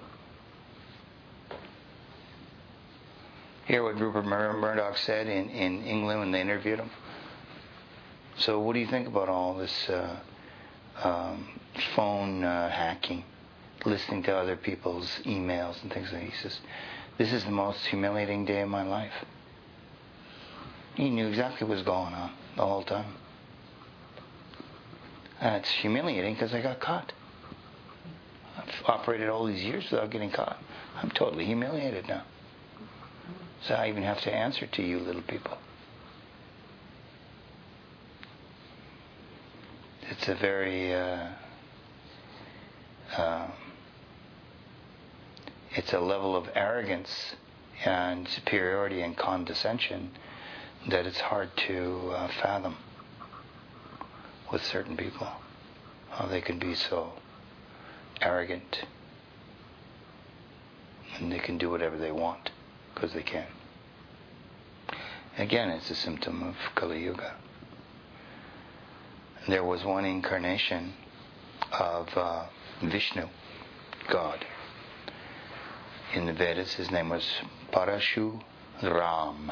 Hear what Rupert Mur- Murdoch said in, in England when they interviewed him? So what do you think about all this uh, um, phone uh, hacking, listening to other people's emails and things like that? He says, this is the most humiliating day of my life. He knew exactly what was going on the whole time. And it's humiliating because I got caught. I've operated all these years without getting caught. I'm totally humiliated now. So I even have to answer to you little people. It's a very, uh, uh, it's a level of arrogance and superiority and condescension that it's hard to uh, fathom with certain people. How they can be so arrogant and they can do whatever they want because they can. Again, it's a symptom of Kali Yuga. There was one incarnation of uh, Vishnu, God. In the Vedas, his name was Parashuram.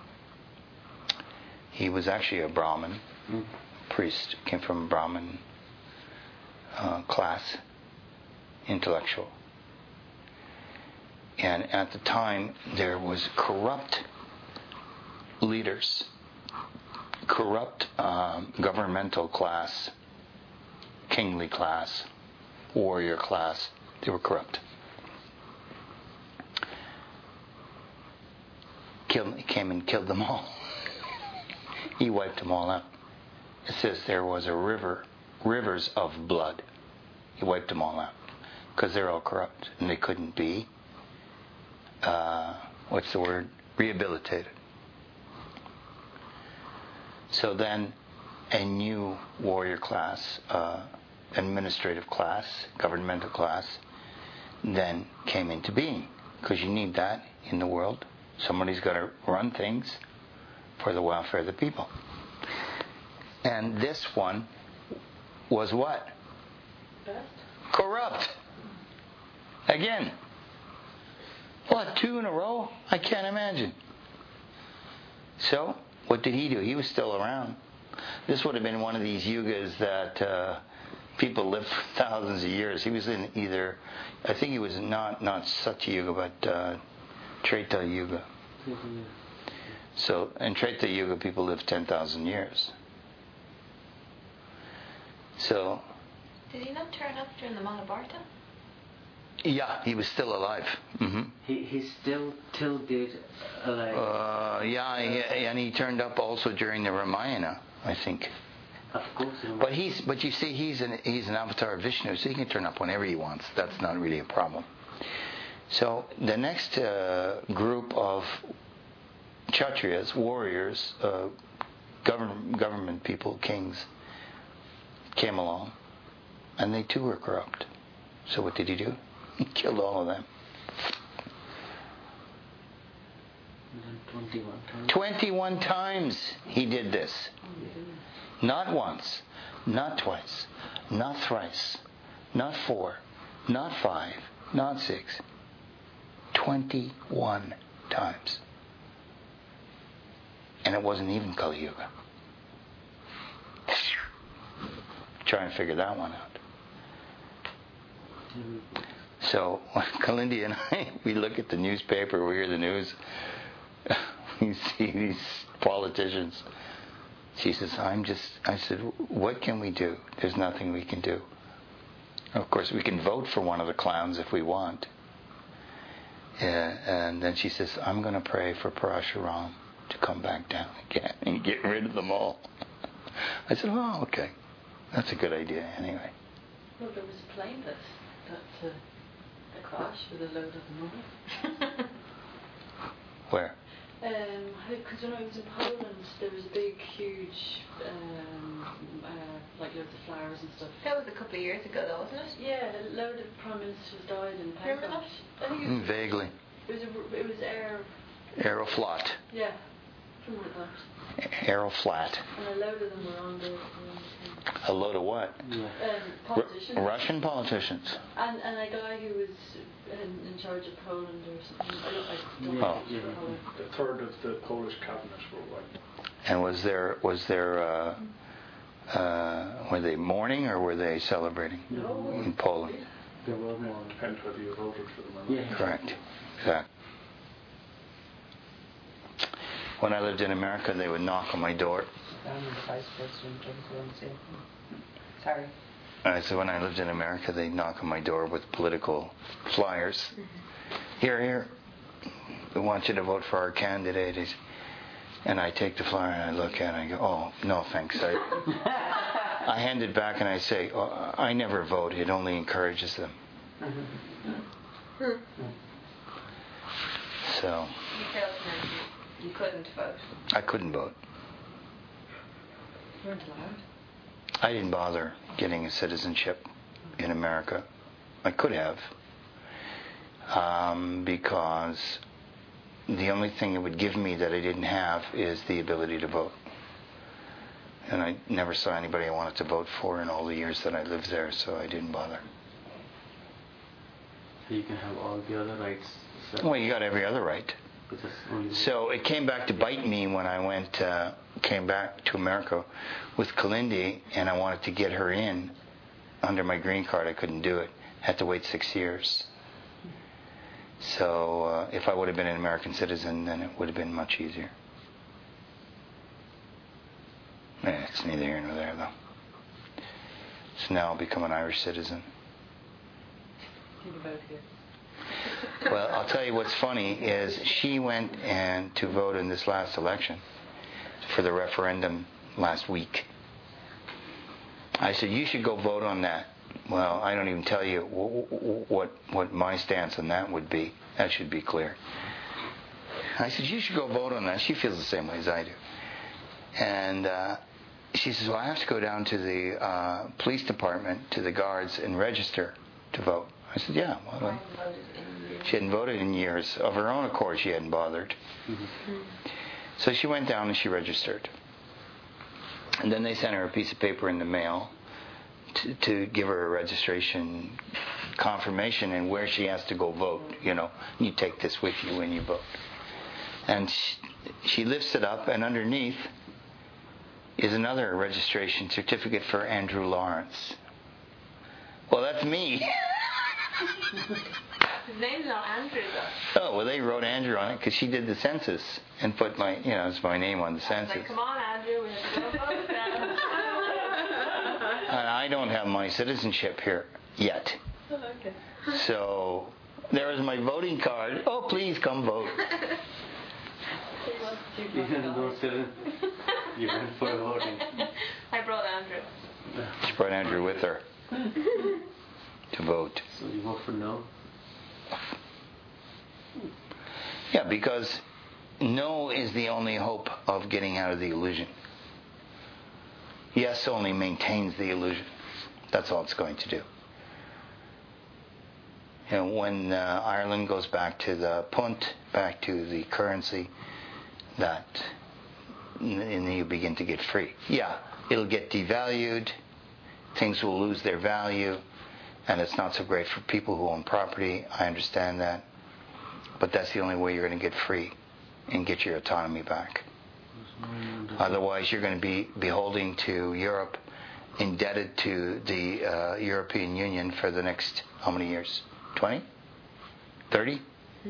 He was actually a Brahmin, Mm. priest, came from a Brahmin uh, class, intellectual. And at the time, there was corrupt leaders, corrupt um, governmental class, kingly class, warrior class. They were corrupt. Killed, came and killed them all. He wiped them all out. It says there was a river, rivers of blood. He wiped them all out because they're all corrupt and they couldn't be, uh, what's the word, rehabilitated. So then a new warrior class, uh, administrative class, governmental class, then came into being because you need that in the world. Somebody's got to run things for the welfare of the people. And this one was what? Best? Corrupt. Again. What, two in a row? I can't imagine. So, what did he do? He was still around. This would have been one of these yugas that uh, people lived for thousands of years. He was in either, I think he was not, not Satya Yuga, but uh, Treta Yuga. Mm-hmm. So, in Treta Yuga, people lived ten thousand years. So, Did he not turn up during the Mahabharata? yeah, he was still alive. Mm-hmm. He he still till did uh, like Uh, yeah, he, and he turned up also during the Ramayana, I think. of course. You know, But he's, but you see, he's an he's an avatar of Vishnu, so he can turn up whenever he wants. That's not really a problem. So the next uh, group of Kshatriyas, warriors, uh, government government people, kings, came along, And they too were corrupt. So what did he do? He killed all of them. twenty-one times. twenty-one times he did this. Not once, not twice, not thrice, not four, not five, not six. twenty-one times. And it wasn't even Kali Yuga. Try and figure that one out. So Kalindi and I, we look at the newspaper, we hear the news, we see these politicians. She says, I'm just, I said, what can we do? There's nothing we can do. Of course, we can vote for one of the clowns if we want. Uh, and then she says, I'm going to pray for Parashuram to come back down again and get rid of them all. I said, oh, okay. That's a good idea anyway. Well, there was a plane that, that uh, that crashed with a load of money. Where? Because um, when I was in Poland, there was a big, huge, um, uh, like loads of flowers and stuff. That was a couple of years ago, though, wasn't it? Yeah, a load of prime ministers died in Remember Pentecost. that? I think it Mm, was, vaguely. it was a, it was air. Aeroflot. Yeah, something like that. Aeroflat. And a load of them were on the. Were on the thing. A load of what? Yeah. Um, politicians. R- Russian politicians. And and a guy who was in, in charge of Poland or something. I don't, I don't Yeah, know. yeah. The third of the Polish cabinet were white. And was there was there uh, uh, were they mourning or were they celebrating No. in Poland? There were more. Depends whether you voted for them or not. Yeah. Correct. Exactly. When I lived in America, they would knock on my door. I'm the vice president. I was going to say. Sorry. I said when I lived in America, they'd knock on my door with political flyers. Here, here. We want you to vote for our candidate. And I take the flyer and I look at it and I go, oh, no thanks. I, I hand it back and I say, oh, I never vote. It only encourages them. So You failed to mention you couldn't vote. I couldn't vote. You weren't allowed. I didn't bother getting a citizenship in America. I could have. Um, because the only thing it would give me that I didn't have is the ability to vote. And I never saw anybody I wanted to vote for in all the years that I lived there, so I didn't bother. So you can have all the other rights. So Well, you got every other right. but just only So it came back to bite me when I went, uh, came back to America with Kalindi, and I wanted to get her in under my green card. I couldn't do it. Had to wait six years. So uh, if I would have been an American citizen, then it would have been much easier. Eh, it's neither here nor there, though. So now I'll become an Irish citizen. Think about it. Well, I'll tell you what's funny is she went and to vote in this last election for the referendum last week. I said, you should go vote on that. Well, I don't even tell you what what my stance on that would be. That should be clear. I said, you should go vote on that. She feels the same way as I do. And uh, she says, well, I have to go down to the uh, police department, to the guards, and register to vote. I said, yeah. Well, I haven't voted in years. she hadn't voted in years. Of her own accord, she hadn't bothered. Mm-hmm. So she went down and she registered. And then they sent her a piece of paper in the mail to, to give her a registration confirmation and where she has to go vote. You know, you take this with you when you vote. And she, she lifts it up, and underneath is another registration certificate for Andrew Lawrence. Well, that's me. His name's not Andrew, though. Oh, well, they wrote Andrew on it because she did the census and put my, you know, it's my name on the I was census. like, come on, Andrew, we have to go vote now. And I don't have my citizenship here yet. Oh, okay. So there is my voting card. Oh, please come vote. So you wanted to You didn't go to you went for voting. I brought Andrew. She brought Andrew with her to vote. So you vote for no? Yeah, because no is the only hope of getting out of the illusion. Yes only maintains the illusion. That's all it's going to do. You know, when uh, Ireland goes back to the punt, back to the currency, that and then you begin to get free. Yeah, it'll get devalued, things will lose their value, and it's not so great for people who own property. I understand that. But that's the only way you're going to get free and get your autonomy back. Otherwise, you're going to be beholden to Europe, indebted to the uh, European Union for the next, how many years? twenty? thirty?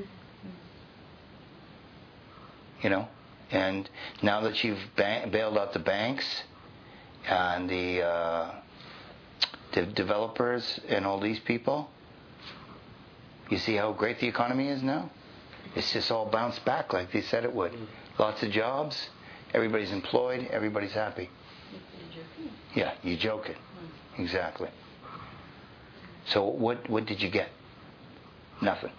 You know? And now that you've ba- bailed out the banks and the, uh, the developers and all these people, you see how great the economy is now? It's just all bounced back like they said it would. Lots of jobs, everybody's employed, everybody's happy. Yeah, you're joking. Exactly. So what what did you get? Nothing.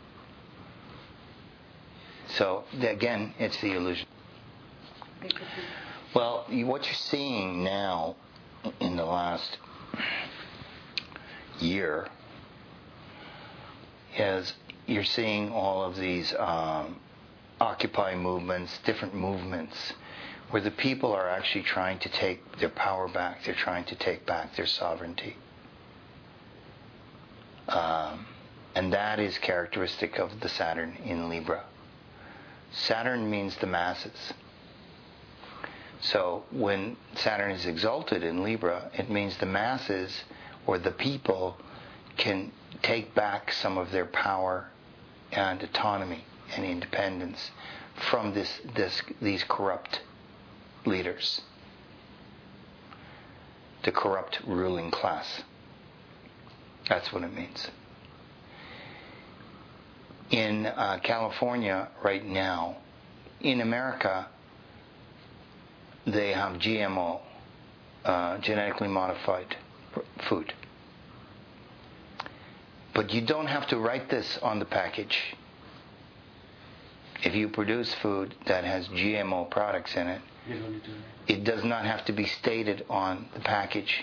So again, it's the illusion. Well, you, what you're seeing now in the last year is you're seeing all of these um, Occupy movements, different movements, where the people are actually trying to take their power back. They're trying to take back their sovereignty. Um, and that is characteristic of the Saturn in Libra. Saturn means the masses. So when Saturn is exalted in Libra, it means the masses or the people can take back some of their power and autonomy and independence from this, this these corrupt leaders, the corrupt ruling class. That's what it means. In uh, California right now, in America, they have G M O, uh, genetically modified food. But you don't have to write this on the package. If you produce food that has G M O products in it, it does not have to be stated on the package.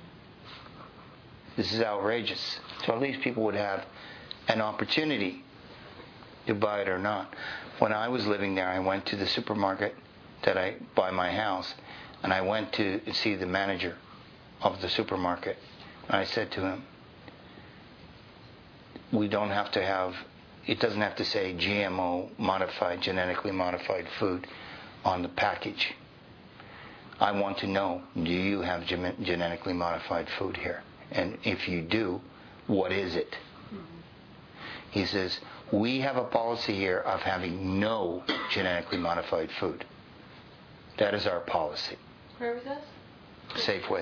This is outrageous. So at least people would have an opportunity to buy it or not. When I was living there, I went to the supermarket that I by my house, and I went to see the manager of the supermarket. And I said to him, we don't have to have, it doesn't have to say G M O modified, genetically modified food on the package. I want to know, do you have gen- genetically modified food here? And if you do, what is it? Mm-hmm. He says, we have a policy here of having no genetically modified food. That is our policy. Where was this? Safeway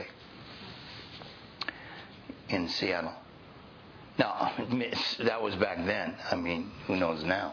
in Seattle. Now, that was back then. I mean, who knows now?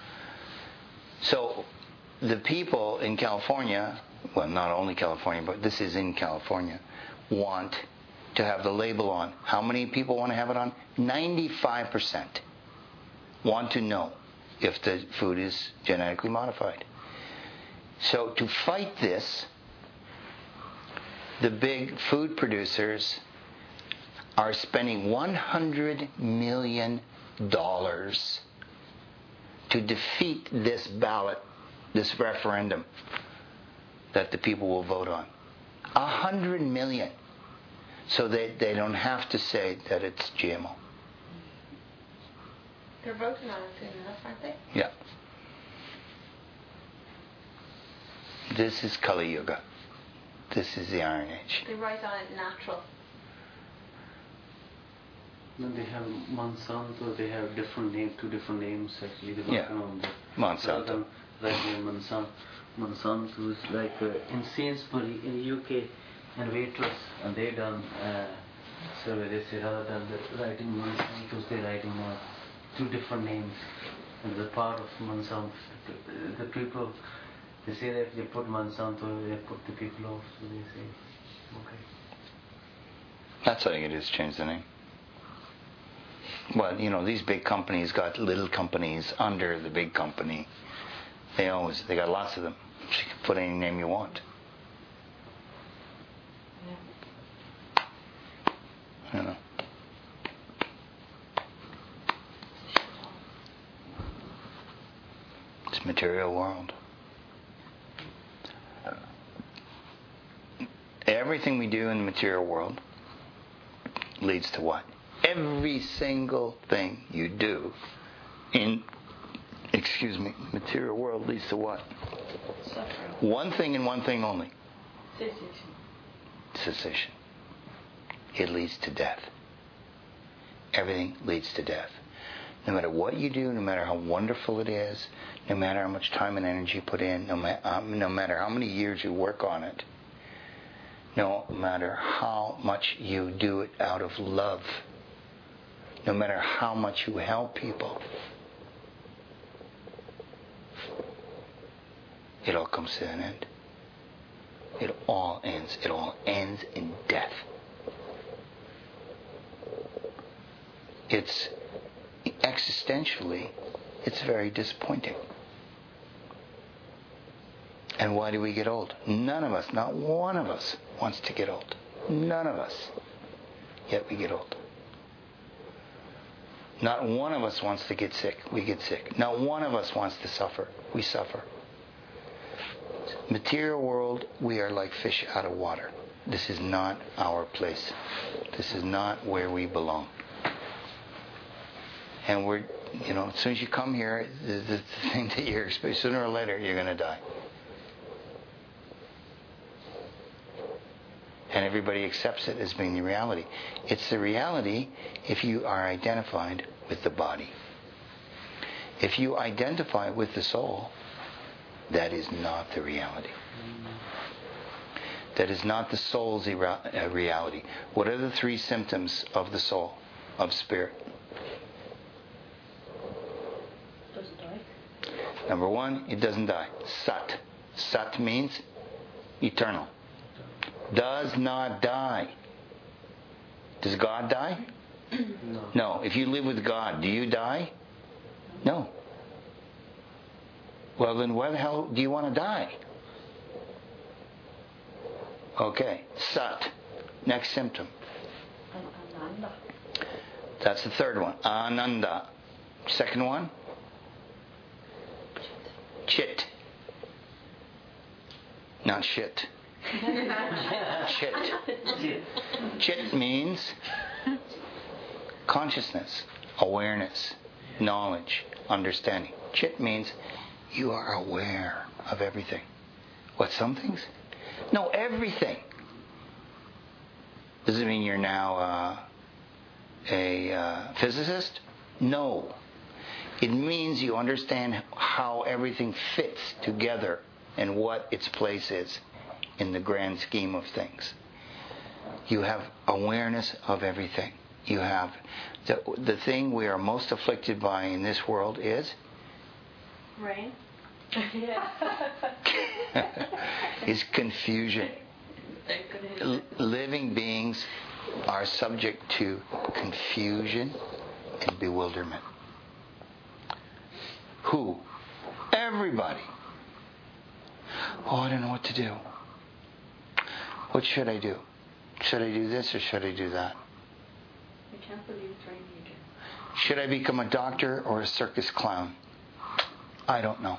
So, the people in California, well, not only California, but this is in California, want to have the label on. How many people want to have it on? ninety-five percent want to know if the food is genetically modified. So, to fight this, the big food producers are spending one hundred million dollars to defeat this ballot, this referendum that the people will vote on. one hundred million dollars. So they, they don't have to say that it's G M O. They're voting on it soon enough, aren't they? Yeah. This is Kali Yuga. This is the Iron Age. They write on it natural. Then they have Monsanto, they have different names, two different names actually. They Yeah. on the Monsanto. Like Monsanto. Monsanto is like uh, in Sainsbury in the U K and Waitrose, and they done uh, survey. They say rather than the writing Monsanto, they're writing uh, two different names. And the part of Monsanto, the, the people, they say that if they put Monsanto, they put the people off. So they say, okay. That's what I think it is, change the name. Well, you know, these big companies got little companies under the big company. They always, they got lots of them. You can put any name you want. It's material world. Everything we do in the material world leads to what? Every single thing you do in, excuse me, material world leads to what? Suffering. One thing and one thing only. Cessation. Cessation. It leads to death. Everything leads to death. No matter what you do, no matter how wonderful it is, no matter how much time and energy you put in, no, ma- um, no matter how many years you work on it, no matter how much you do it out of love, no matter how much you help people, it all comes to an end. It all ends. It all ends in death. It's existentially, it's very disappointing. And why do we get old? None of us, not one of us, wants to get old. None of us. Yet we get old. Not one of us wants to get sick. We get sick. Not one of us wants to suffer. We suffer. Material world, we are like fish out of water. This is not our place. This is not where we belong. And we're, you know, as soon as you come here, the, the thing that you're experiencing, sooner or later, you're going to die. And everybody accepts it as being the reality. It's the reality if you are identified with the body. If you identify with the soul, that is not the reality. That is not the soul's ira- reality. What are the three symptoms of the soul, of spirit? Doesn't die. Number one, it doesn't die. Sat. Sat means eternal. Does not die. Does God die? No. No. If you live with God, do you die? No. Well, then why the hell do you want to die? Okay. Sat. Next symptom. Ananda. That's the third one. Ananda. Second one? Chit. Not shit. Chit. Chit means consciousness, awareness, knowledge, understanding. Chit means you are aware of everything. What, some things? No, everything. Does it mean you're now uh, a uh, physicist? No. It means you understand how everything fits together and what its place is in the grand scheme of things. You have awareness of everything. You have the, the thing we are most afflicted by in this world is Rain. Yeah. is confusion. L- living beings are subject to confusion and bewilderment. Who? Everybody. Oh, I don't know what to do. What should I do? Should I do this or should I do that? I can't believe it's raining again. Should I become a doctor or a circus clown? I don't know.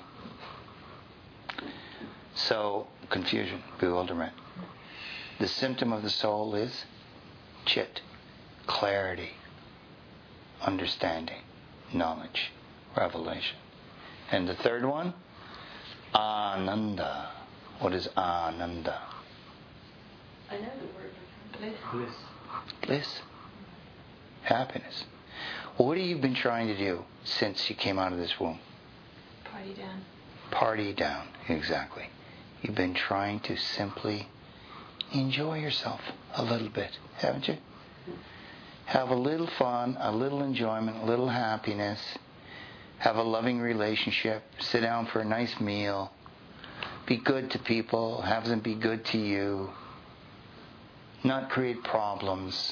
So, confusion, bewilderment. The symptom of the soul is chit, clarity, understanding, knowledge, revelation. And the third one, ananda. What is ananda? I know the word. Bliss. Bliss. Bliss. Happiness. What have you been trying to do since you came out of this womb? Party down. Party down, exactly. You've been trying to simply enjoy yourself a little bit, haven't you? Have a little fun, a little enjoyment, a little happiness. Have a loving relationship. Sit down for a nice meal. Be good to people. Have them be good to you. Not create problems.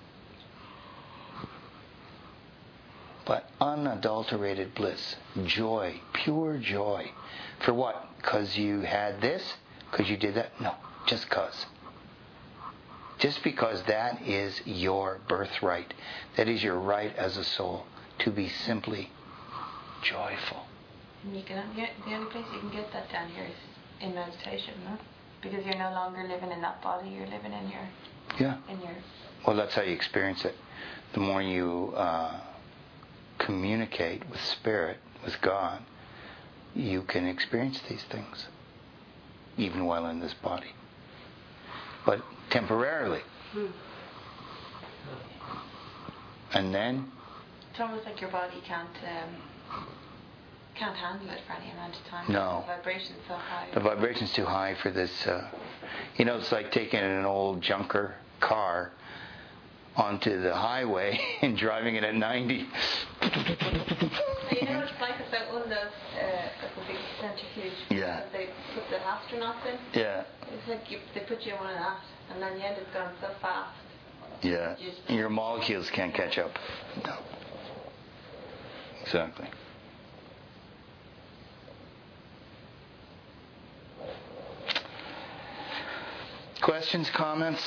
But unadulterated bliss. Joy. Pure joy. For what? Because you had this? Because you did that? No. Just because. Just because that is your birthright. That is your right as a soul. To be simply joyful. And you can get, the only place you can get that down here is in meditation, no? Because you're no longer living in that body, you're living in your... Yeah. In your... Well, that's how you experience it. The more you uh, communicate with Spirit, with God, you can experience these things, even while in this body. But temporarily. Hmm. And then... It's almost like your body can't um, can't handle it for any amount of time. No. The vibration's so high. The vibration's too high for this. Uh, you know, it's like taking an old junker car onto the highway and driving it at ninety. So you know what it's like? It's like one of those, uh, like a big centrifuge. Yeah. That they put the astronauts in. Yeah. It's like you, they put you in one of that, and then you end up going so fast. Yeah. Your molecules can't catch up. No. Exactly. Questions, comments?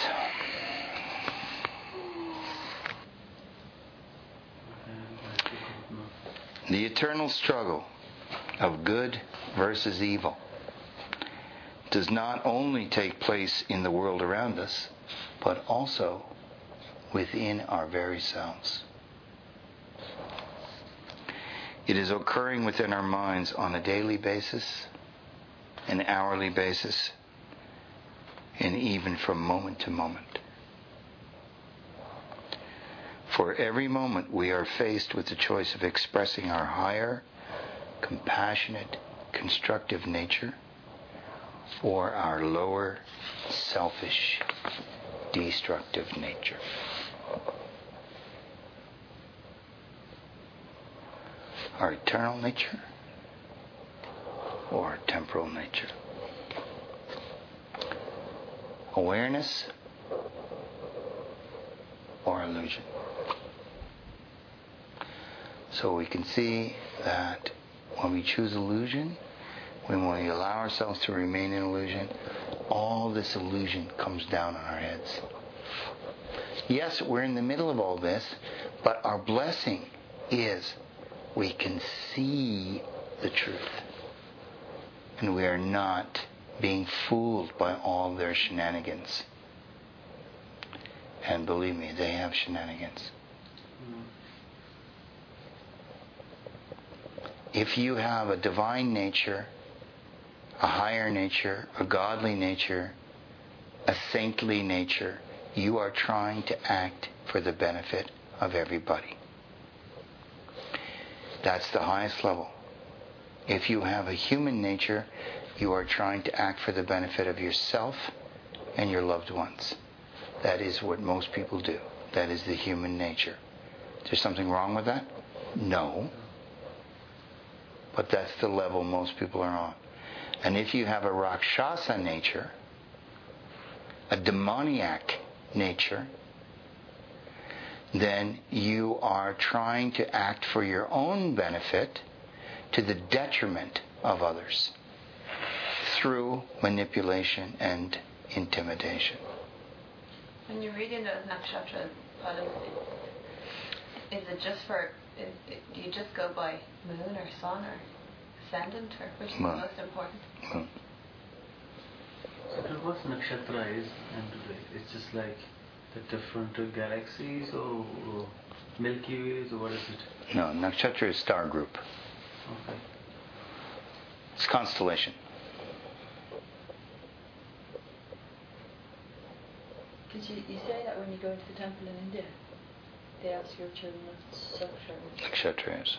The eternal struggle of good versus evil does not only take place in the world around us, but also within our very selves. It is occurring within our minds on a daily basis, an hourly basis, and even from moment to moment. For every moment we are faced with the choice of expressing our higher, compassionate, constructive nature, or our lower, selfish, destructive nature. Our eternal nature or our temporal nature. Awareness or illusion. So we can see that when we choose illusion, when we allow ourselves to remain in illusion, all this illusion comes down on our heads. Yes, we're in the middle of all this, but our blessing is we can see the truth. And we are not being fooled by all their shenanigans. And believe me, they have shenanigans. If you have a divine nature, a higher nature, a godly nature, a saintly nature, you are trying to act for the benefit of everybody. That's the highest level. If you have a human nature, you are trying to act for the benefit of yourself and your loved ones. That is what most people do. That is the human nature. Is there something wrong with that? No. But that's the level most people are on. And if you have a Rakshasa nature, a demoniac nature, then you are trying to act for your own benefit to the detriment of others through manipulation and intimidation. When you're reading those nakshatra poems, is it just for, is it, do you just go by moon or sun or ascendant, or which is Moon. the most important? Moon. So what nakshatra is, and it's just like the different uh, galaxies or, or Milky Ways, or what is it? No, nakshatra is star group. Okay. It's constellation. Did you, you say that when you go into the temple in India, they ask your children what nakshatra Nakshatra is.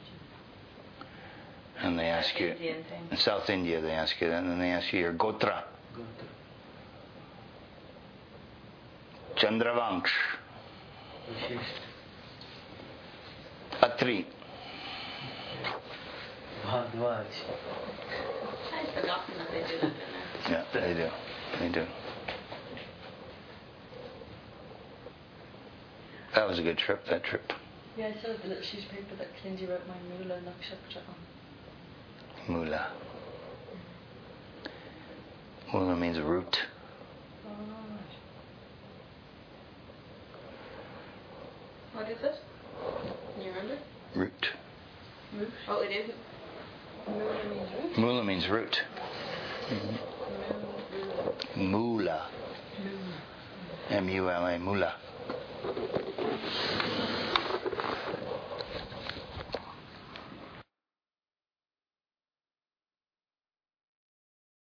And they ask you, Indian thing. in South India they ask you that, and then they ask you your gotra. Chandravansh. Atri. Bhardwaj. I've forgotten that they do that, didn't I? Yeah, they do. They do. That was a good trip, that trip. Yeah, I saw the little sheet of paper that Lindsay wrote my Mula Nakshatra on. Mula. Mula means root. Oh, right. What is it? Can you remember? Root. Oh, it is. Mula means root. Mula means root. Mm-hmm. Mula. M U L A, mula.